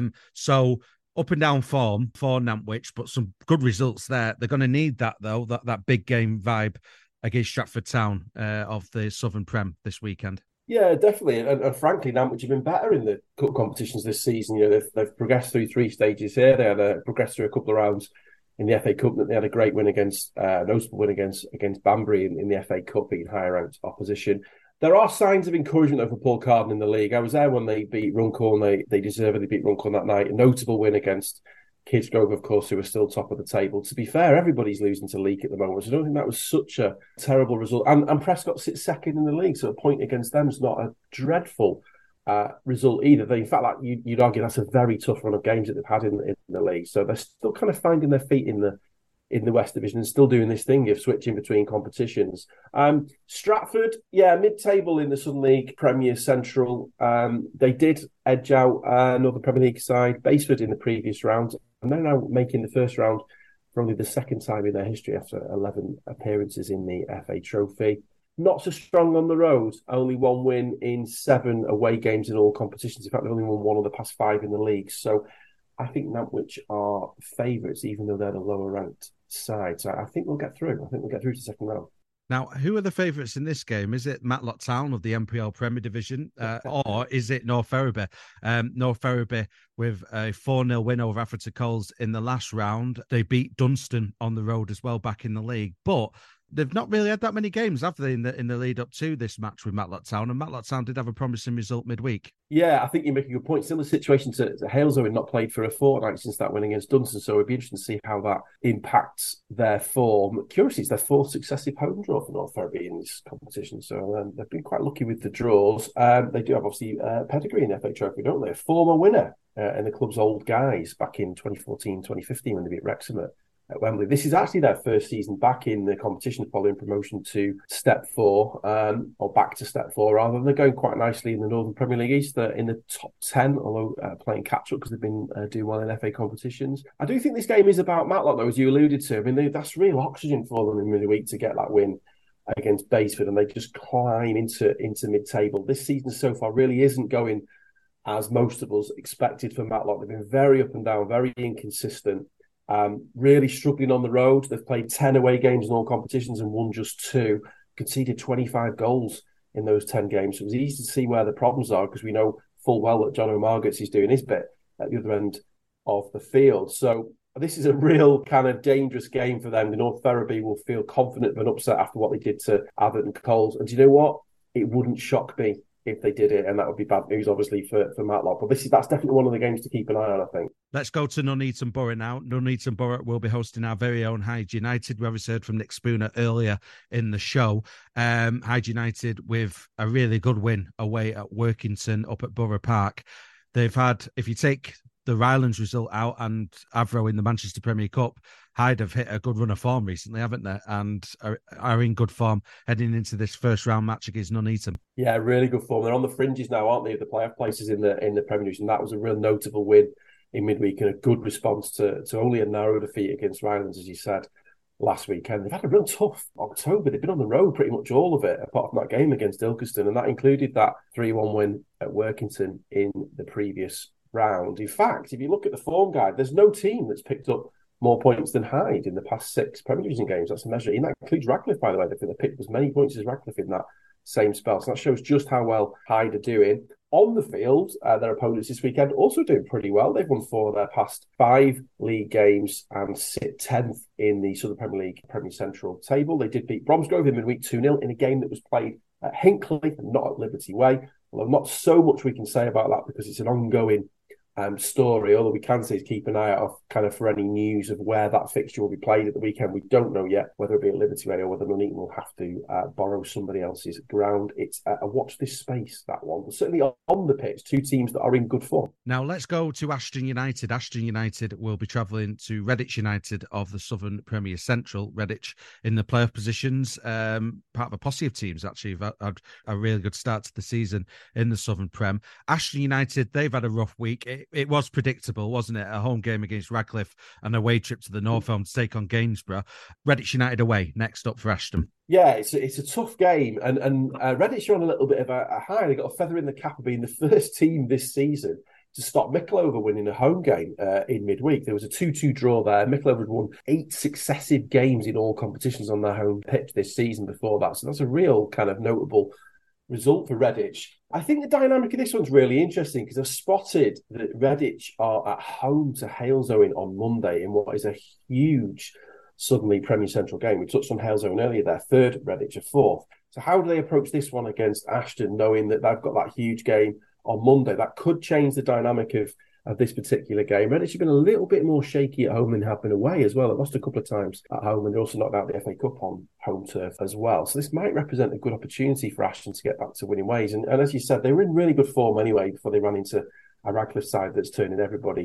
So up and down form for Nantwich, but some good results there. They're going to need that, though, that big game vibe against Stratford Town of the Southern Prem this weekend. Yeah, definitely. And frankly, Nantwich have been better in the cup competitions this season. They've progressed through 3 stages here. They had progressed through a couple of rounds in the FA Cup. They had a great win notable win against Banbury in the FA Cup, beating higher ranked opposition. There are signs of encouragement over Paul Carden in the league. I was there when they beat Runcorn. They deservedly beat Runcorn that night. A notable win against Kidsgrove, of course, who are still top of the table. To be fair, everybody's losing to Leek at the moment, so I don't think that was such a terrible result. And Prescott sits second in the league, so a point against them is not a dreadful result either. In fact, you'd argue that's a very tough run of games that they've had in the league. So they're still kind of finding their feet in the in the West Division and still doing this thing of switching between competitions. Stratford, mid-table in the Southern League, Premier Central. They did edge out another Premier League side, Basford, in the previous round, and they're now making the first round for only the second time in their history after 11 appearances in the FA Trophy. Not so strong on the road, only one win in 7 away games in all competitions. In fact, they've only won 1 of the past 5 in the league. So I think Nantwich are favourites, even though they're the lower ranked side. So I think we'll get through. I think we'll get through to the second round. Now, who are the favourites in this game? Is it Matlock Town of the MPL Premier Division, or is it North Ferriby? North Ferriby with a 4-0 win over Atherton Coles in the last round. They beat Dunstan on the road as well back in the league, but they've not really had that many games, have they, in the lead up to this match with Matlock Town? And Matlock Town did have a promising result midweek. Yeah, I think you make a good point. Similar situation to Halesoe, had not played for a fortnight since that win against Dunstan, so it'd be interesting to see how that impacts their form. Curiously, it's their 4th successive home draw for North Ferriby in this competition, so they've been quite lucky with the draws. They do have, obviously, pedigree in the FA Trophy, don't they? A former winner in the club's old guys back in 2014-2015 when they beat Wrexham at Wembley. This is actually their first season back in the competition following promotion to Step 4, or back to Step 4 rather. They're going quite nicely in the Northern Premier League East. They're in the top 10, although playing catch-up because they've been doing well in FA competitions. I do think this game is about Matlock, though, as you alluded to. I mean, that's real oxygen for them in midweek to get that win against Basford, and they just climb into mid-table. This season so far really isn't going as most of us expected for Matlock. They've been very up and down, very inconsistent. Really struggling on the road. They've played 10 away games in all competitions and won just 2. Conceded 25 goals in those 10 games. So it was easy to see where the problems are because we know full well that John O'Margates is doing his bit at the other end of the field. So this is a real kind of dangerous game for them. The North Ferriby will feel confident of an upset after what they did to Atherton Coles. And do you know what? It wouldn't shock me if they did it, and that would be bad news, obviously, for Matlock. But that's definitely one of the games to keep an eye on, I think. Let's go to Nuneaton Borough now. Nuneaton Borough will be hosting our very own Hyde United. We obviously heard from Nick Spooner earlier in the show. Hyde United with a really good win away at Workington up at Borough Park. They've had, if you take the Rylands result out and Avro in the Manchester Premier Cup, Hyde have hit a good run of form recently, haven't they? And are in good form heading into this first round match against Nuneaton. Yeah, really good form. They're on the fringes now, aren't they, of the playoff places in the Premier Division. That was a real notable win in midweek and a good response to only a narrow defeat against Rylands, as you said, last weekend. They've had a real tough October. They've been on the road pretty much all of it, apart from that game against Ilkeston, and that included that 3-1 win at Workington in the previous round. In fact, if you look at the form guide, there's no team that's picked up more points than Hyde in the past 6 Premier Division games. That's a measure. And that includes Radcliffe, by the way. I think they picked as many points as Radcliffe in that same spell. So that shows just how well Hyde are doing. On the field, their opponents this weekend also doing pretty well. They've won 4 of their past 5 league games and sit 10th in the Southern Premier League Premier Central table. They did beat Bromsgrove in midweek 2-0 in a game that was played at Hinckley and not at Liberty Way. Although not so much we can say about that because it's an ongoing story. All that we can say is keep an eye out kind of for any news of where that fixture will be played at the weekend. We don't know yet whether it be at Liberty Way or whether Nuneaton will have to borrow somebody else's ground. It's a watch this space, that one. But certainly on the pitch, 2 teams that are in good form. Now let's go to Ashton United. Ashton United will be travelling to Redditch United of the Southern Premier Central. Redditch in the playoff positions, part of a posse of teams actually have had a really good start to the season in the Southern Prem. Ashton United, they've had a rough week. It was predictable, wasn't it? A home game against Radcliffe and a away trip to the North Elm to take on Gainsborough. Redditch United away, next up for Ashton. Yeah, it's a tough game. And Redditch are on a little bit of a high. They got a feather in the cap of being the first team this season to stop Mickleover winning a home game in midweek. There was a 2-2 draw there. Mickleover had won 8 successive games in all competitions on their home pitch this season before that. So that's a real kind of notable result for Redditch. I think the dynamic of this one's really interesting because I've spotted that Redditch are at home to Halesoe on Monday in what is a huge Southern League Premier Central game. We touched on Halesoe earlier, their 3rd, Redditch are 4th. So how do they approach this one against Ashton, knowing that they've got that huge game on Monday? That could change the dynamic of this particular game. Redditch have been a little bit more shaky at home than have been away as well. They lost a couple of times at home and they also knocked out the FA Cup on home turf as well. So this might represent a good opportunity for Ashton to get back to winning ways. And as you said, they were in really good form anyway before they ran into a Radcliffe side that's turning everybody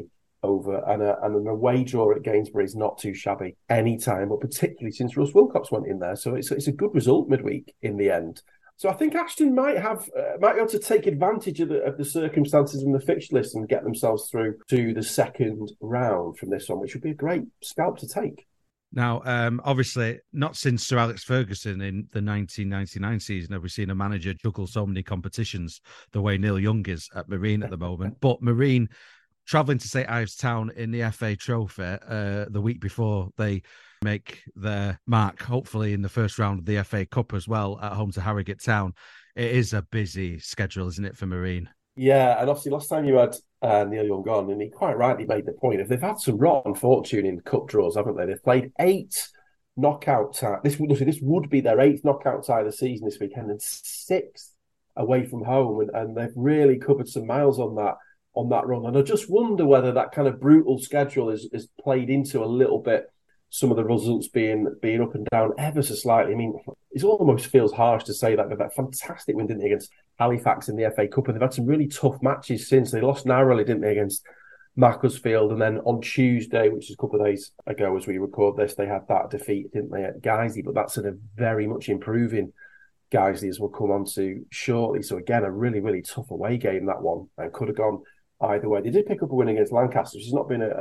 over, and an away draw at Gainsbury is not too shabby any time, but particularly since Russ Wilcox went in there. So it's a good result midweek in the end. So I think Ashton might be able to take advantage of the circumstances in the fixture list and get themselves through to the second round from this one, which would be a great scalp to take. Now, obviously, not since Sir Alex Ferguson in the 1999 season have we seen a manager juggle so many competitions the way Neil Young is at Marine at the moment. But Marine travelling to St Ives Town in the FA Trophy the week before they make their mark, hopefully in the first round of the FA Cup as well, at home to Harrogate Town. It is a busy schedule, isn't it, for Marine? Yeah, and obviously last time you had Neil Young on, and he quite rightly made the point, if they've had some rotten fortune in cup draws, haven't they? They've played 8 knockout ties. This would be their 8th knockout tie of the season this weekend, and 6th away from home, and they've really covered some miles on that run. And I just wonder whether that kind of brutal schedule is played into a little bit some of the results being up and down ever so slightly. I mean, it almost feels harsh to say that, but that fantastic win, didn't they, against Halifax in the FA Cup, and they've had some really tough matches since. They lost narrowly, didn't they, against Macclesfield, and then on Tuesday, which is a couple of days ago as we record this, they had that defeat, didn't they, at Guiseley, but that's a very much improving Guiseley, as we'll come on to shortly. So again, a really, really tough away game, that one, and could have gone either way. They did pick up a win against Lancaster, which has not been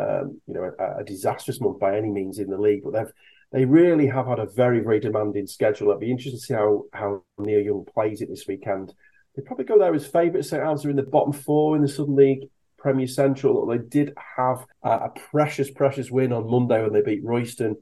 a disastrous month by any means in the league, but they really have had a very, very demanding schedule. It'll be interesting to see how Neil Young plays it this weekend. They probably go there as favourites. St Ives are in the bottom 4 in the Southern League Premier Central. They did have a precious win on Monday when they beat Royston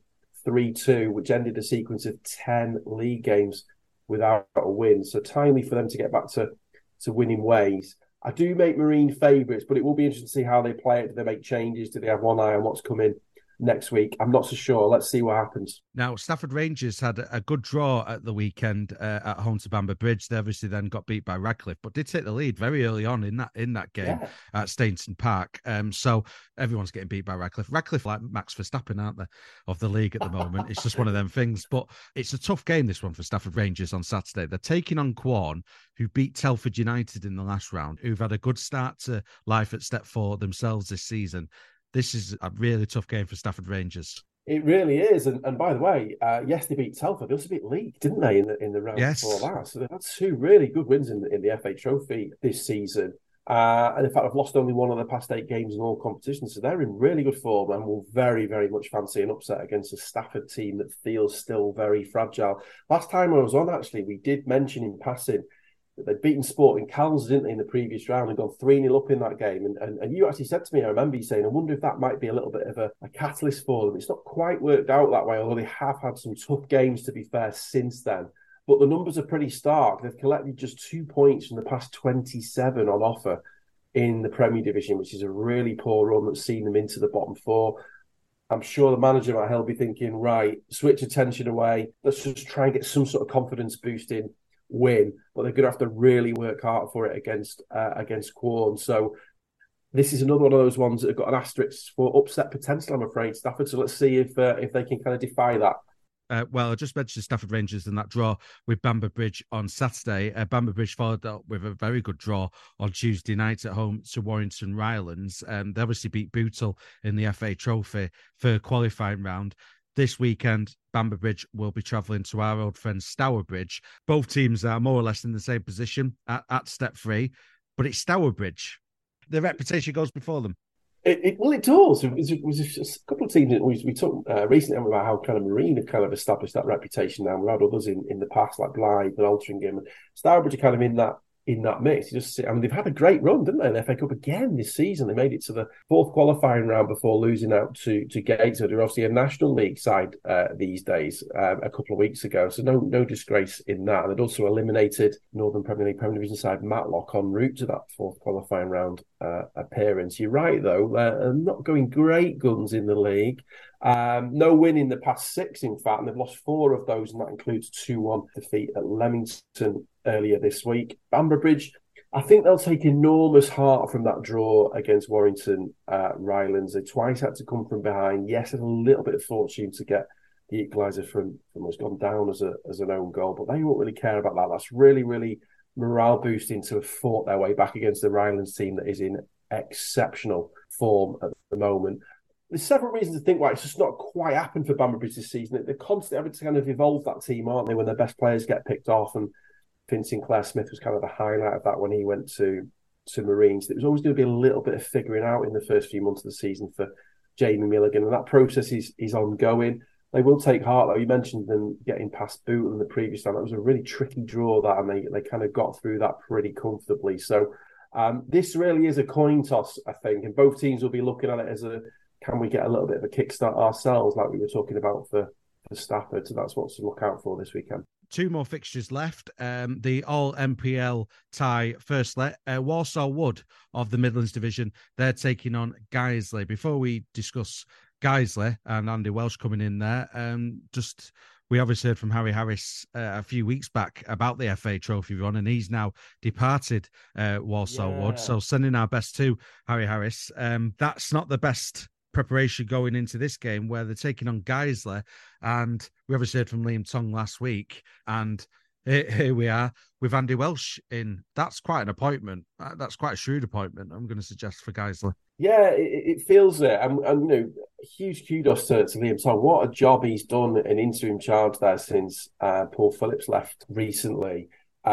3-2, which ended a sequence of 10 league games without a win. So timely for them to get back to winning ways. I do make Marine favourites, but it will be interesting to see how they play it. Do they make changes? Do they have one eye on what's coming next week? I'm not so sure. Let's see what happens. Now, Stafford Rangers had a good draw at the weekend at home to Bamber Bridge. They obviously then got beat by Radcliffe, but did take the lead very early on in that game at Stainton Park. So everyone's getting beat by Radcliffe. Radcliffe like Max Verstappen, aren't they, of the league at the moment? It's just one of them things. But it's a tough game, this one, for Stafford Rangers on Saturday. They're taking on Quorn, who beat Telford United in the last round, who've had a good start to life at Step 4 themselves this season. This is a really tough game for Stafford Rangers. It really is. And by the way, yes, they beat Telford. They also beat Leek, didn't they, in the round before that? So they've had 2 really good wins in the FA Trophy this season. And in fact, I've lost only 1 of the past 8 games in all competitions. So they're in really good form and will very, very much fancy an upset against a Stafford team that feels still very fragile. Last time I was on, actually, we did mention in passing they'd beaten Sporting Cal's, didn't they, in the previous round and gone 3-0 up in that game. And you actually said to me, I remember you saying, I wonder if that might be a little bit of a catalyst for them. It's not quite worked out that way, although they have had some tough games, to be fair, since then. But the numbers are pretty stark. They've collected just 2 points from the past 27 on offer in the Premier Division, which is a really poor run that's seen them into the bottom 4. I'm sure the manager might well be thinking, right, switch attention away. Let's just try and get some sort of confidence boosting win, but they're going to have to really work hard for it against Quorn. So this is another one of those ones that have got an asterisk for upset potential, I'm afraid, Stafford. So let's see if they can kind of defy that. Well, I just mentioned Stafford Rangers in that draw with Bamber Bridge on Saturday. Bamber Bridge followed up with a very good draw on Tuesday night at home to Warrington Rylands. They obviously beat Bootle in the FA Trophy for qualifying round. This weekend, Bamber Bridge will be travelling to our old friend Stourbridge. Both teams are more or less in the same position at Step 3, but it's Stourbridge. The reputation goes before them. It does. It was a couple of teams that we talked recently about how kind of Marine have kind of established that reputation now. We've had others in the past like Blythe and Altrincham. Stourbridge are kind of in that mix. They've had a great run, didn't they, in the FA Cup again this season. They made it to the 4th qualifying round before losing out to Gateshead. They're obviously a National League side these days, a couple of weeks ago. So no disgrace in that. And they'd also eliminated Northern Premier League Premier Division side Matlock en route to that 4th qualifying round appearance. You're right, though. They're not going great guns in the league. No win in the past 6, in fact, and they've lost 4 of those, and that includes 2-1 defeat at Leamington earlier this week. Bamber Bridge, I think they'll take enormous heart from that draw against Warrington Rylands. They twice had to come from behind. Yes, a little bit of fortune to get the equaliser from what's gone down as an own goal, but they won't really care about that. That's really, really morale boosting to have fought their way back against the Rylands team that is in exceptional form at the moment. There's several reasons to think why it's just not quite happened for Banbury this season. They're constantly having to kind of evolve that team, aren't they, when their best players get picked off? And Finn Sinclair-Smith was kind of the highlight of that when he went to Marines. There was always going to be a little bit of figuring out in the first few months of the season for Jamie Milligan, and that process is ongoing. They will take heart, though. You mentioned them getting past Bootle the previous time. That was a really tricky draw, that, and they kind of got through that pretty comfortably. So this really is a coin toss, I think, and both teams will be looking at it as can we get a little bit of a kickstart ourselves, like we were talking about for Stafford. So that's what to look out for this weekend. Two more fixtures left. The all-MPL tie firstly. Walsall Wood of the Midlands Division, they're taking on Guiseley. Before we discuss Guiseley and Andy Welsh coming in there, we obviously heard from Harry Harris a few weeks back about the FA Trophy run, and he's now departed Walsall Wood. So sending our best to Harry Harris. That's not the best preparation going into this game, where they're taking on Guiseley, and we obviously heard from Liam Tong last week, and here we are with Andy Welsh in. That's quite an appointment. That's quite a shrewd appointment, I'm going to suggest, for Guiseley. Yeah, it feels it. And huge kudos to Liam Tong. What a job he's done in interim charge there since Paul Phillips left recently.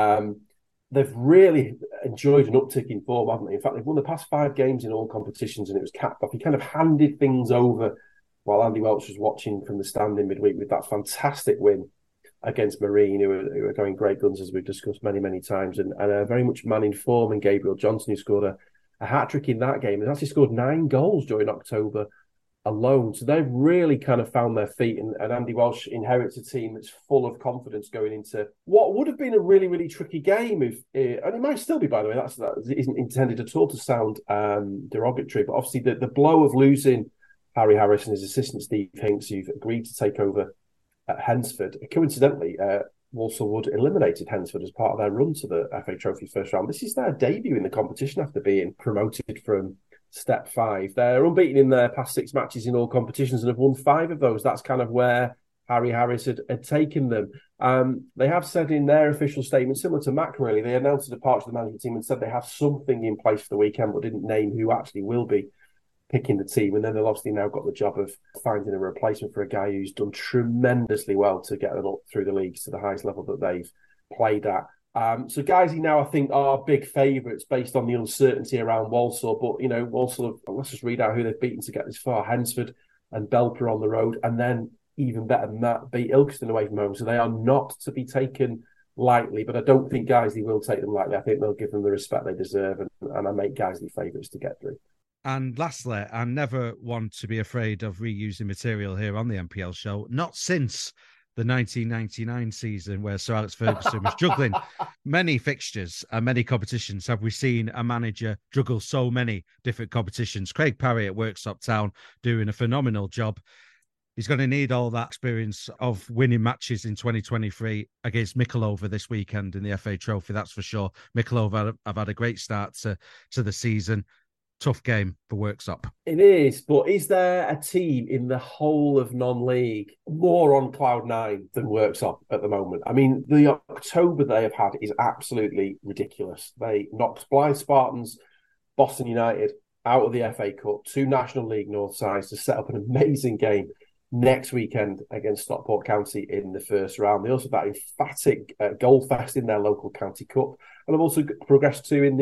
They've really enjoyed an uptick in form, haven't they? In fact, they've won the past 5 games in all competitions, and it was capped off. He kind of handed things over while Andy Welsh was watching from the stand in midweek with that fantastic win against Marine, who are going great guns, as we've discussed many, many times, and very much man in form. And Gabriel Johnson, who scored a hat-trick in that game, and actually scored 9 goals during October alone. So they've really kind of found their feet, and Andy Welsh inherits a team that's full of confidence going into what would have been a really, really tricky game. And it might still be, by the way, that isn't intended at all to sound derogatory, but obviously the blow of losing Harry Harris and his assistant Steve Hinks, who've agreed to take over at Hensford. Coincidentally, Walsall Wood eliminated Hensford as part of their run to the FA Trophy first round. This is their debut in the competition after being promoted from Step 5. They're unbeaten in their past 6 matches in all competitions and have won 5 of those. That's kind of where Harry Harris had taken them. They have said in their official statement, similar to Mac really, they announced the departure of the management team and said they have something in place for the weekend, but didn't name who actually will be picking the team. And then they've obviously now got the job of finding a replacement for a guy who's done tremendously well to get them up through the leagues to the highest level that they've played at. So Guiseley now, I think, are big favourites based on the uncertainty around Walsall. But, Walsall, let's just read out who they've beaten to get this far. Hensford and Belper on the road. And then, even better than that, beat Ilkeston away from home. So they are not to be taken lightly. But I don't think Guiseley will take them lightly. I think they'll give them the respect they deserve. And I make Guiseley favourites to get through. And lastly, I never want to be afraid of reusing material here on the MPL show. Not since the 1999 season, where Sir Alex Ferguson was juggling many fixtures and many competitions, have we seen a manager juggle so many different competitions. Craig Parry at Worksop Town doing a phenomenal job. He's going to need all that experience of winning matches in 2023 against Mickleover this weekend in the FA Trophy, that's for sure. Mickleover have had a great start to the season. Tough game for Worksop. It is, but is there a team in the whole of non-league more on cloud 9 than Worksop at the moment? I mean, the October they have had is absolutely ridiculous. They knocked Blythe Spartans, Boston United out of the FA Cup, 2 National League North sides to set up an amazing game next weekend against Stockport County in the first round. They also had that emphatic goal fest in their local county cup, and have also progressed to in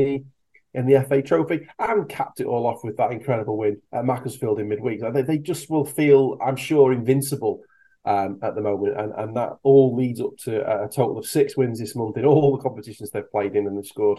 the FA Trophy, and capped it all off with that incredible win at Macclesfield in midweek. They just will feel, I'm sure, invincible at the moment, and that all leads up to a total of 6 wins this month in all the competitions they've played in, and they've scored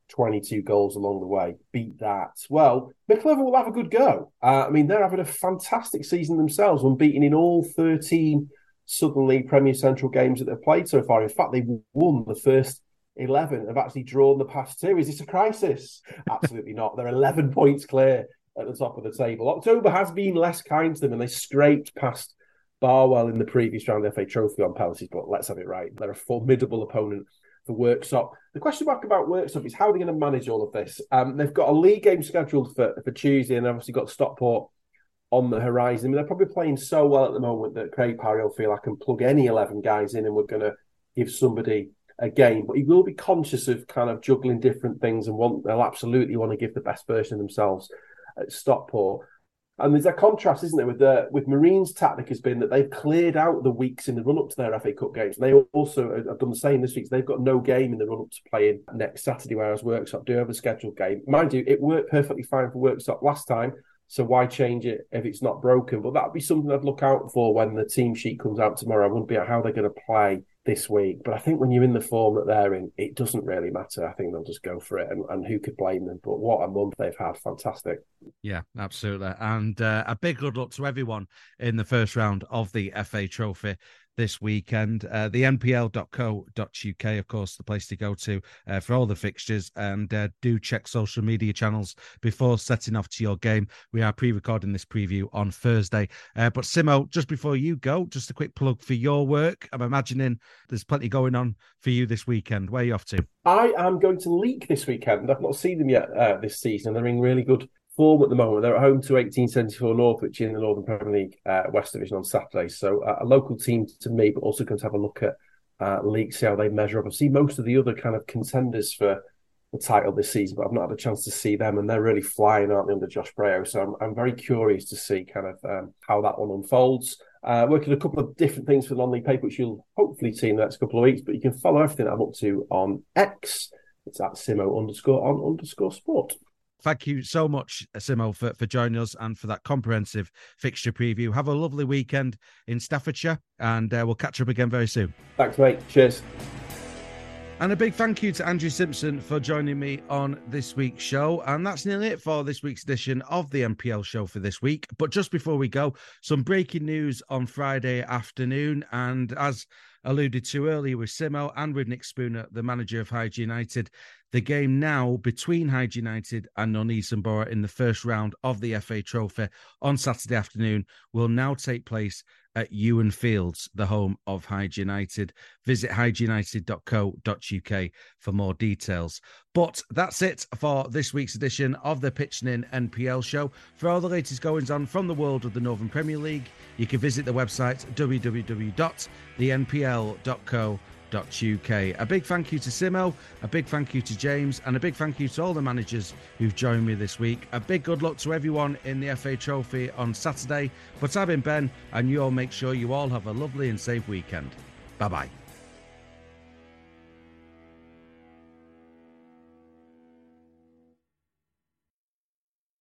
22 goals along the way. Beat that. Well, Mickleover will have a good go. They're having a fantastic season themselves, unbeaten in all 13 Southern League Premier Central games that they've played so far. In fact, they won the first 11, have actually drawn the past 2. Is this a crisis? Absolutely not. They're 11 points clear at the top of the table. October has been less kind to them, and they scraped past Barwell in the previous round of the FA Trophy on penalties, but let's have it right. They're a formidable opponent for Worksop. The question mark about Worksop is how they're going to manage all of this. They've got a league game scheduled for Tuesday, and obviously got Stockport on the horizon. They're probably playing so well at the moment that Craig Parry will feel I can plug any 11 guys in and we're going to give somebody a game, but he will be conscious of kind of juggling different things, and they'll absolutely want to give the best version of themselves at Stockport. And there's a contrast, isn't there, with Marines' tactic has been that they've cleared out the weeks in the run-up to their FA Cup games. They also have done the same this week. So they've got no game in the run-up to playing next Saturday, whereas Worksop do have a scheduled game. Mind you, it worked perfectly fine for Worksop last time, so why change it if it's not broken? But that'd be something I'd look out for when the team sheet comes out tomorrow. I wouldn't be at how they're going to play this week. But I think when you're in the form that they're in, it doesn't really matter. I think they'll just go for it. And who could blame them? But what a month they've had. Fantastic. Yeah, absolutely. And a big good luck to everyone in the first round of the FA Trophy this weekend. The npl.co.uk, of course, the place to go to for all the fixtures. And do check social media channels before setting off to your game. We are pre-recording this preview on Thursday. But Simo, just before you go, just a quick plug for your work. I'm imagining there's plenty going on for you this weekend. Where are you off to? I am going to Leek this weekend. I've not seen them yet this season. They're in really good form at the moment. They're at home to 1874 Northwich in the Northern Premier League West Division on Saturday. So a local team to me, but also going to have a look at Leek, see how they measure up. I've seen most of the other kind of contenders for the title this season, but I've not had a chance to see them, and they're really flying, aren't they, under Josh Brayo? So I'm very curious to see kind of how that one unfolds. Working a couple of different things for the non-league paper, which you'll hopefully see in the next couple of weeks, but you can follow everything I'm up to on X. It's at Simo_on_sport. Thank you so much, Simo, for joining us and for that comprehensive fixture preview. Have a lovely weekend in Staffordshire, and we'll catch up again very soon. Thanks, mate. Cheers. And a big thank you to Andrew Simpson for joining me on this week's show. And that's nearly it for this week's edition of the NPL show for this week. But just before we go, some breaking news on Friday afternoon. And as alluded to earlier with Simo and with Nick Spooner, the manager of Hyde United, the game now between Hyde United and Nuneaton Borough in the first round of the FA Trophy on Saturday afternoon will now take place at Ewan Fields, the home of Hyde United. Visit hydeunited.co.uk for more details. But that's it for this week's edition of the Pitching In NPL show. For all the latest goings on from the world of the Northern Premier League, you can visit the website www.thenpl.co.uk. A big thank you to Simo, a big thank you to James, and a big thank you to all the managers who've joined me this week. A big good luck to everyone in the FA Trophy on Saturday. But I've been Ben, and you all make sure you all have a lovely and safe weekend. Bye-bye.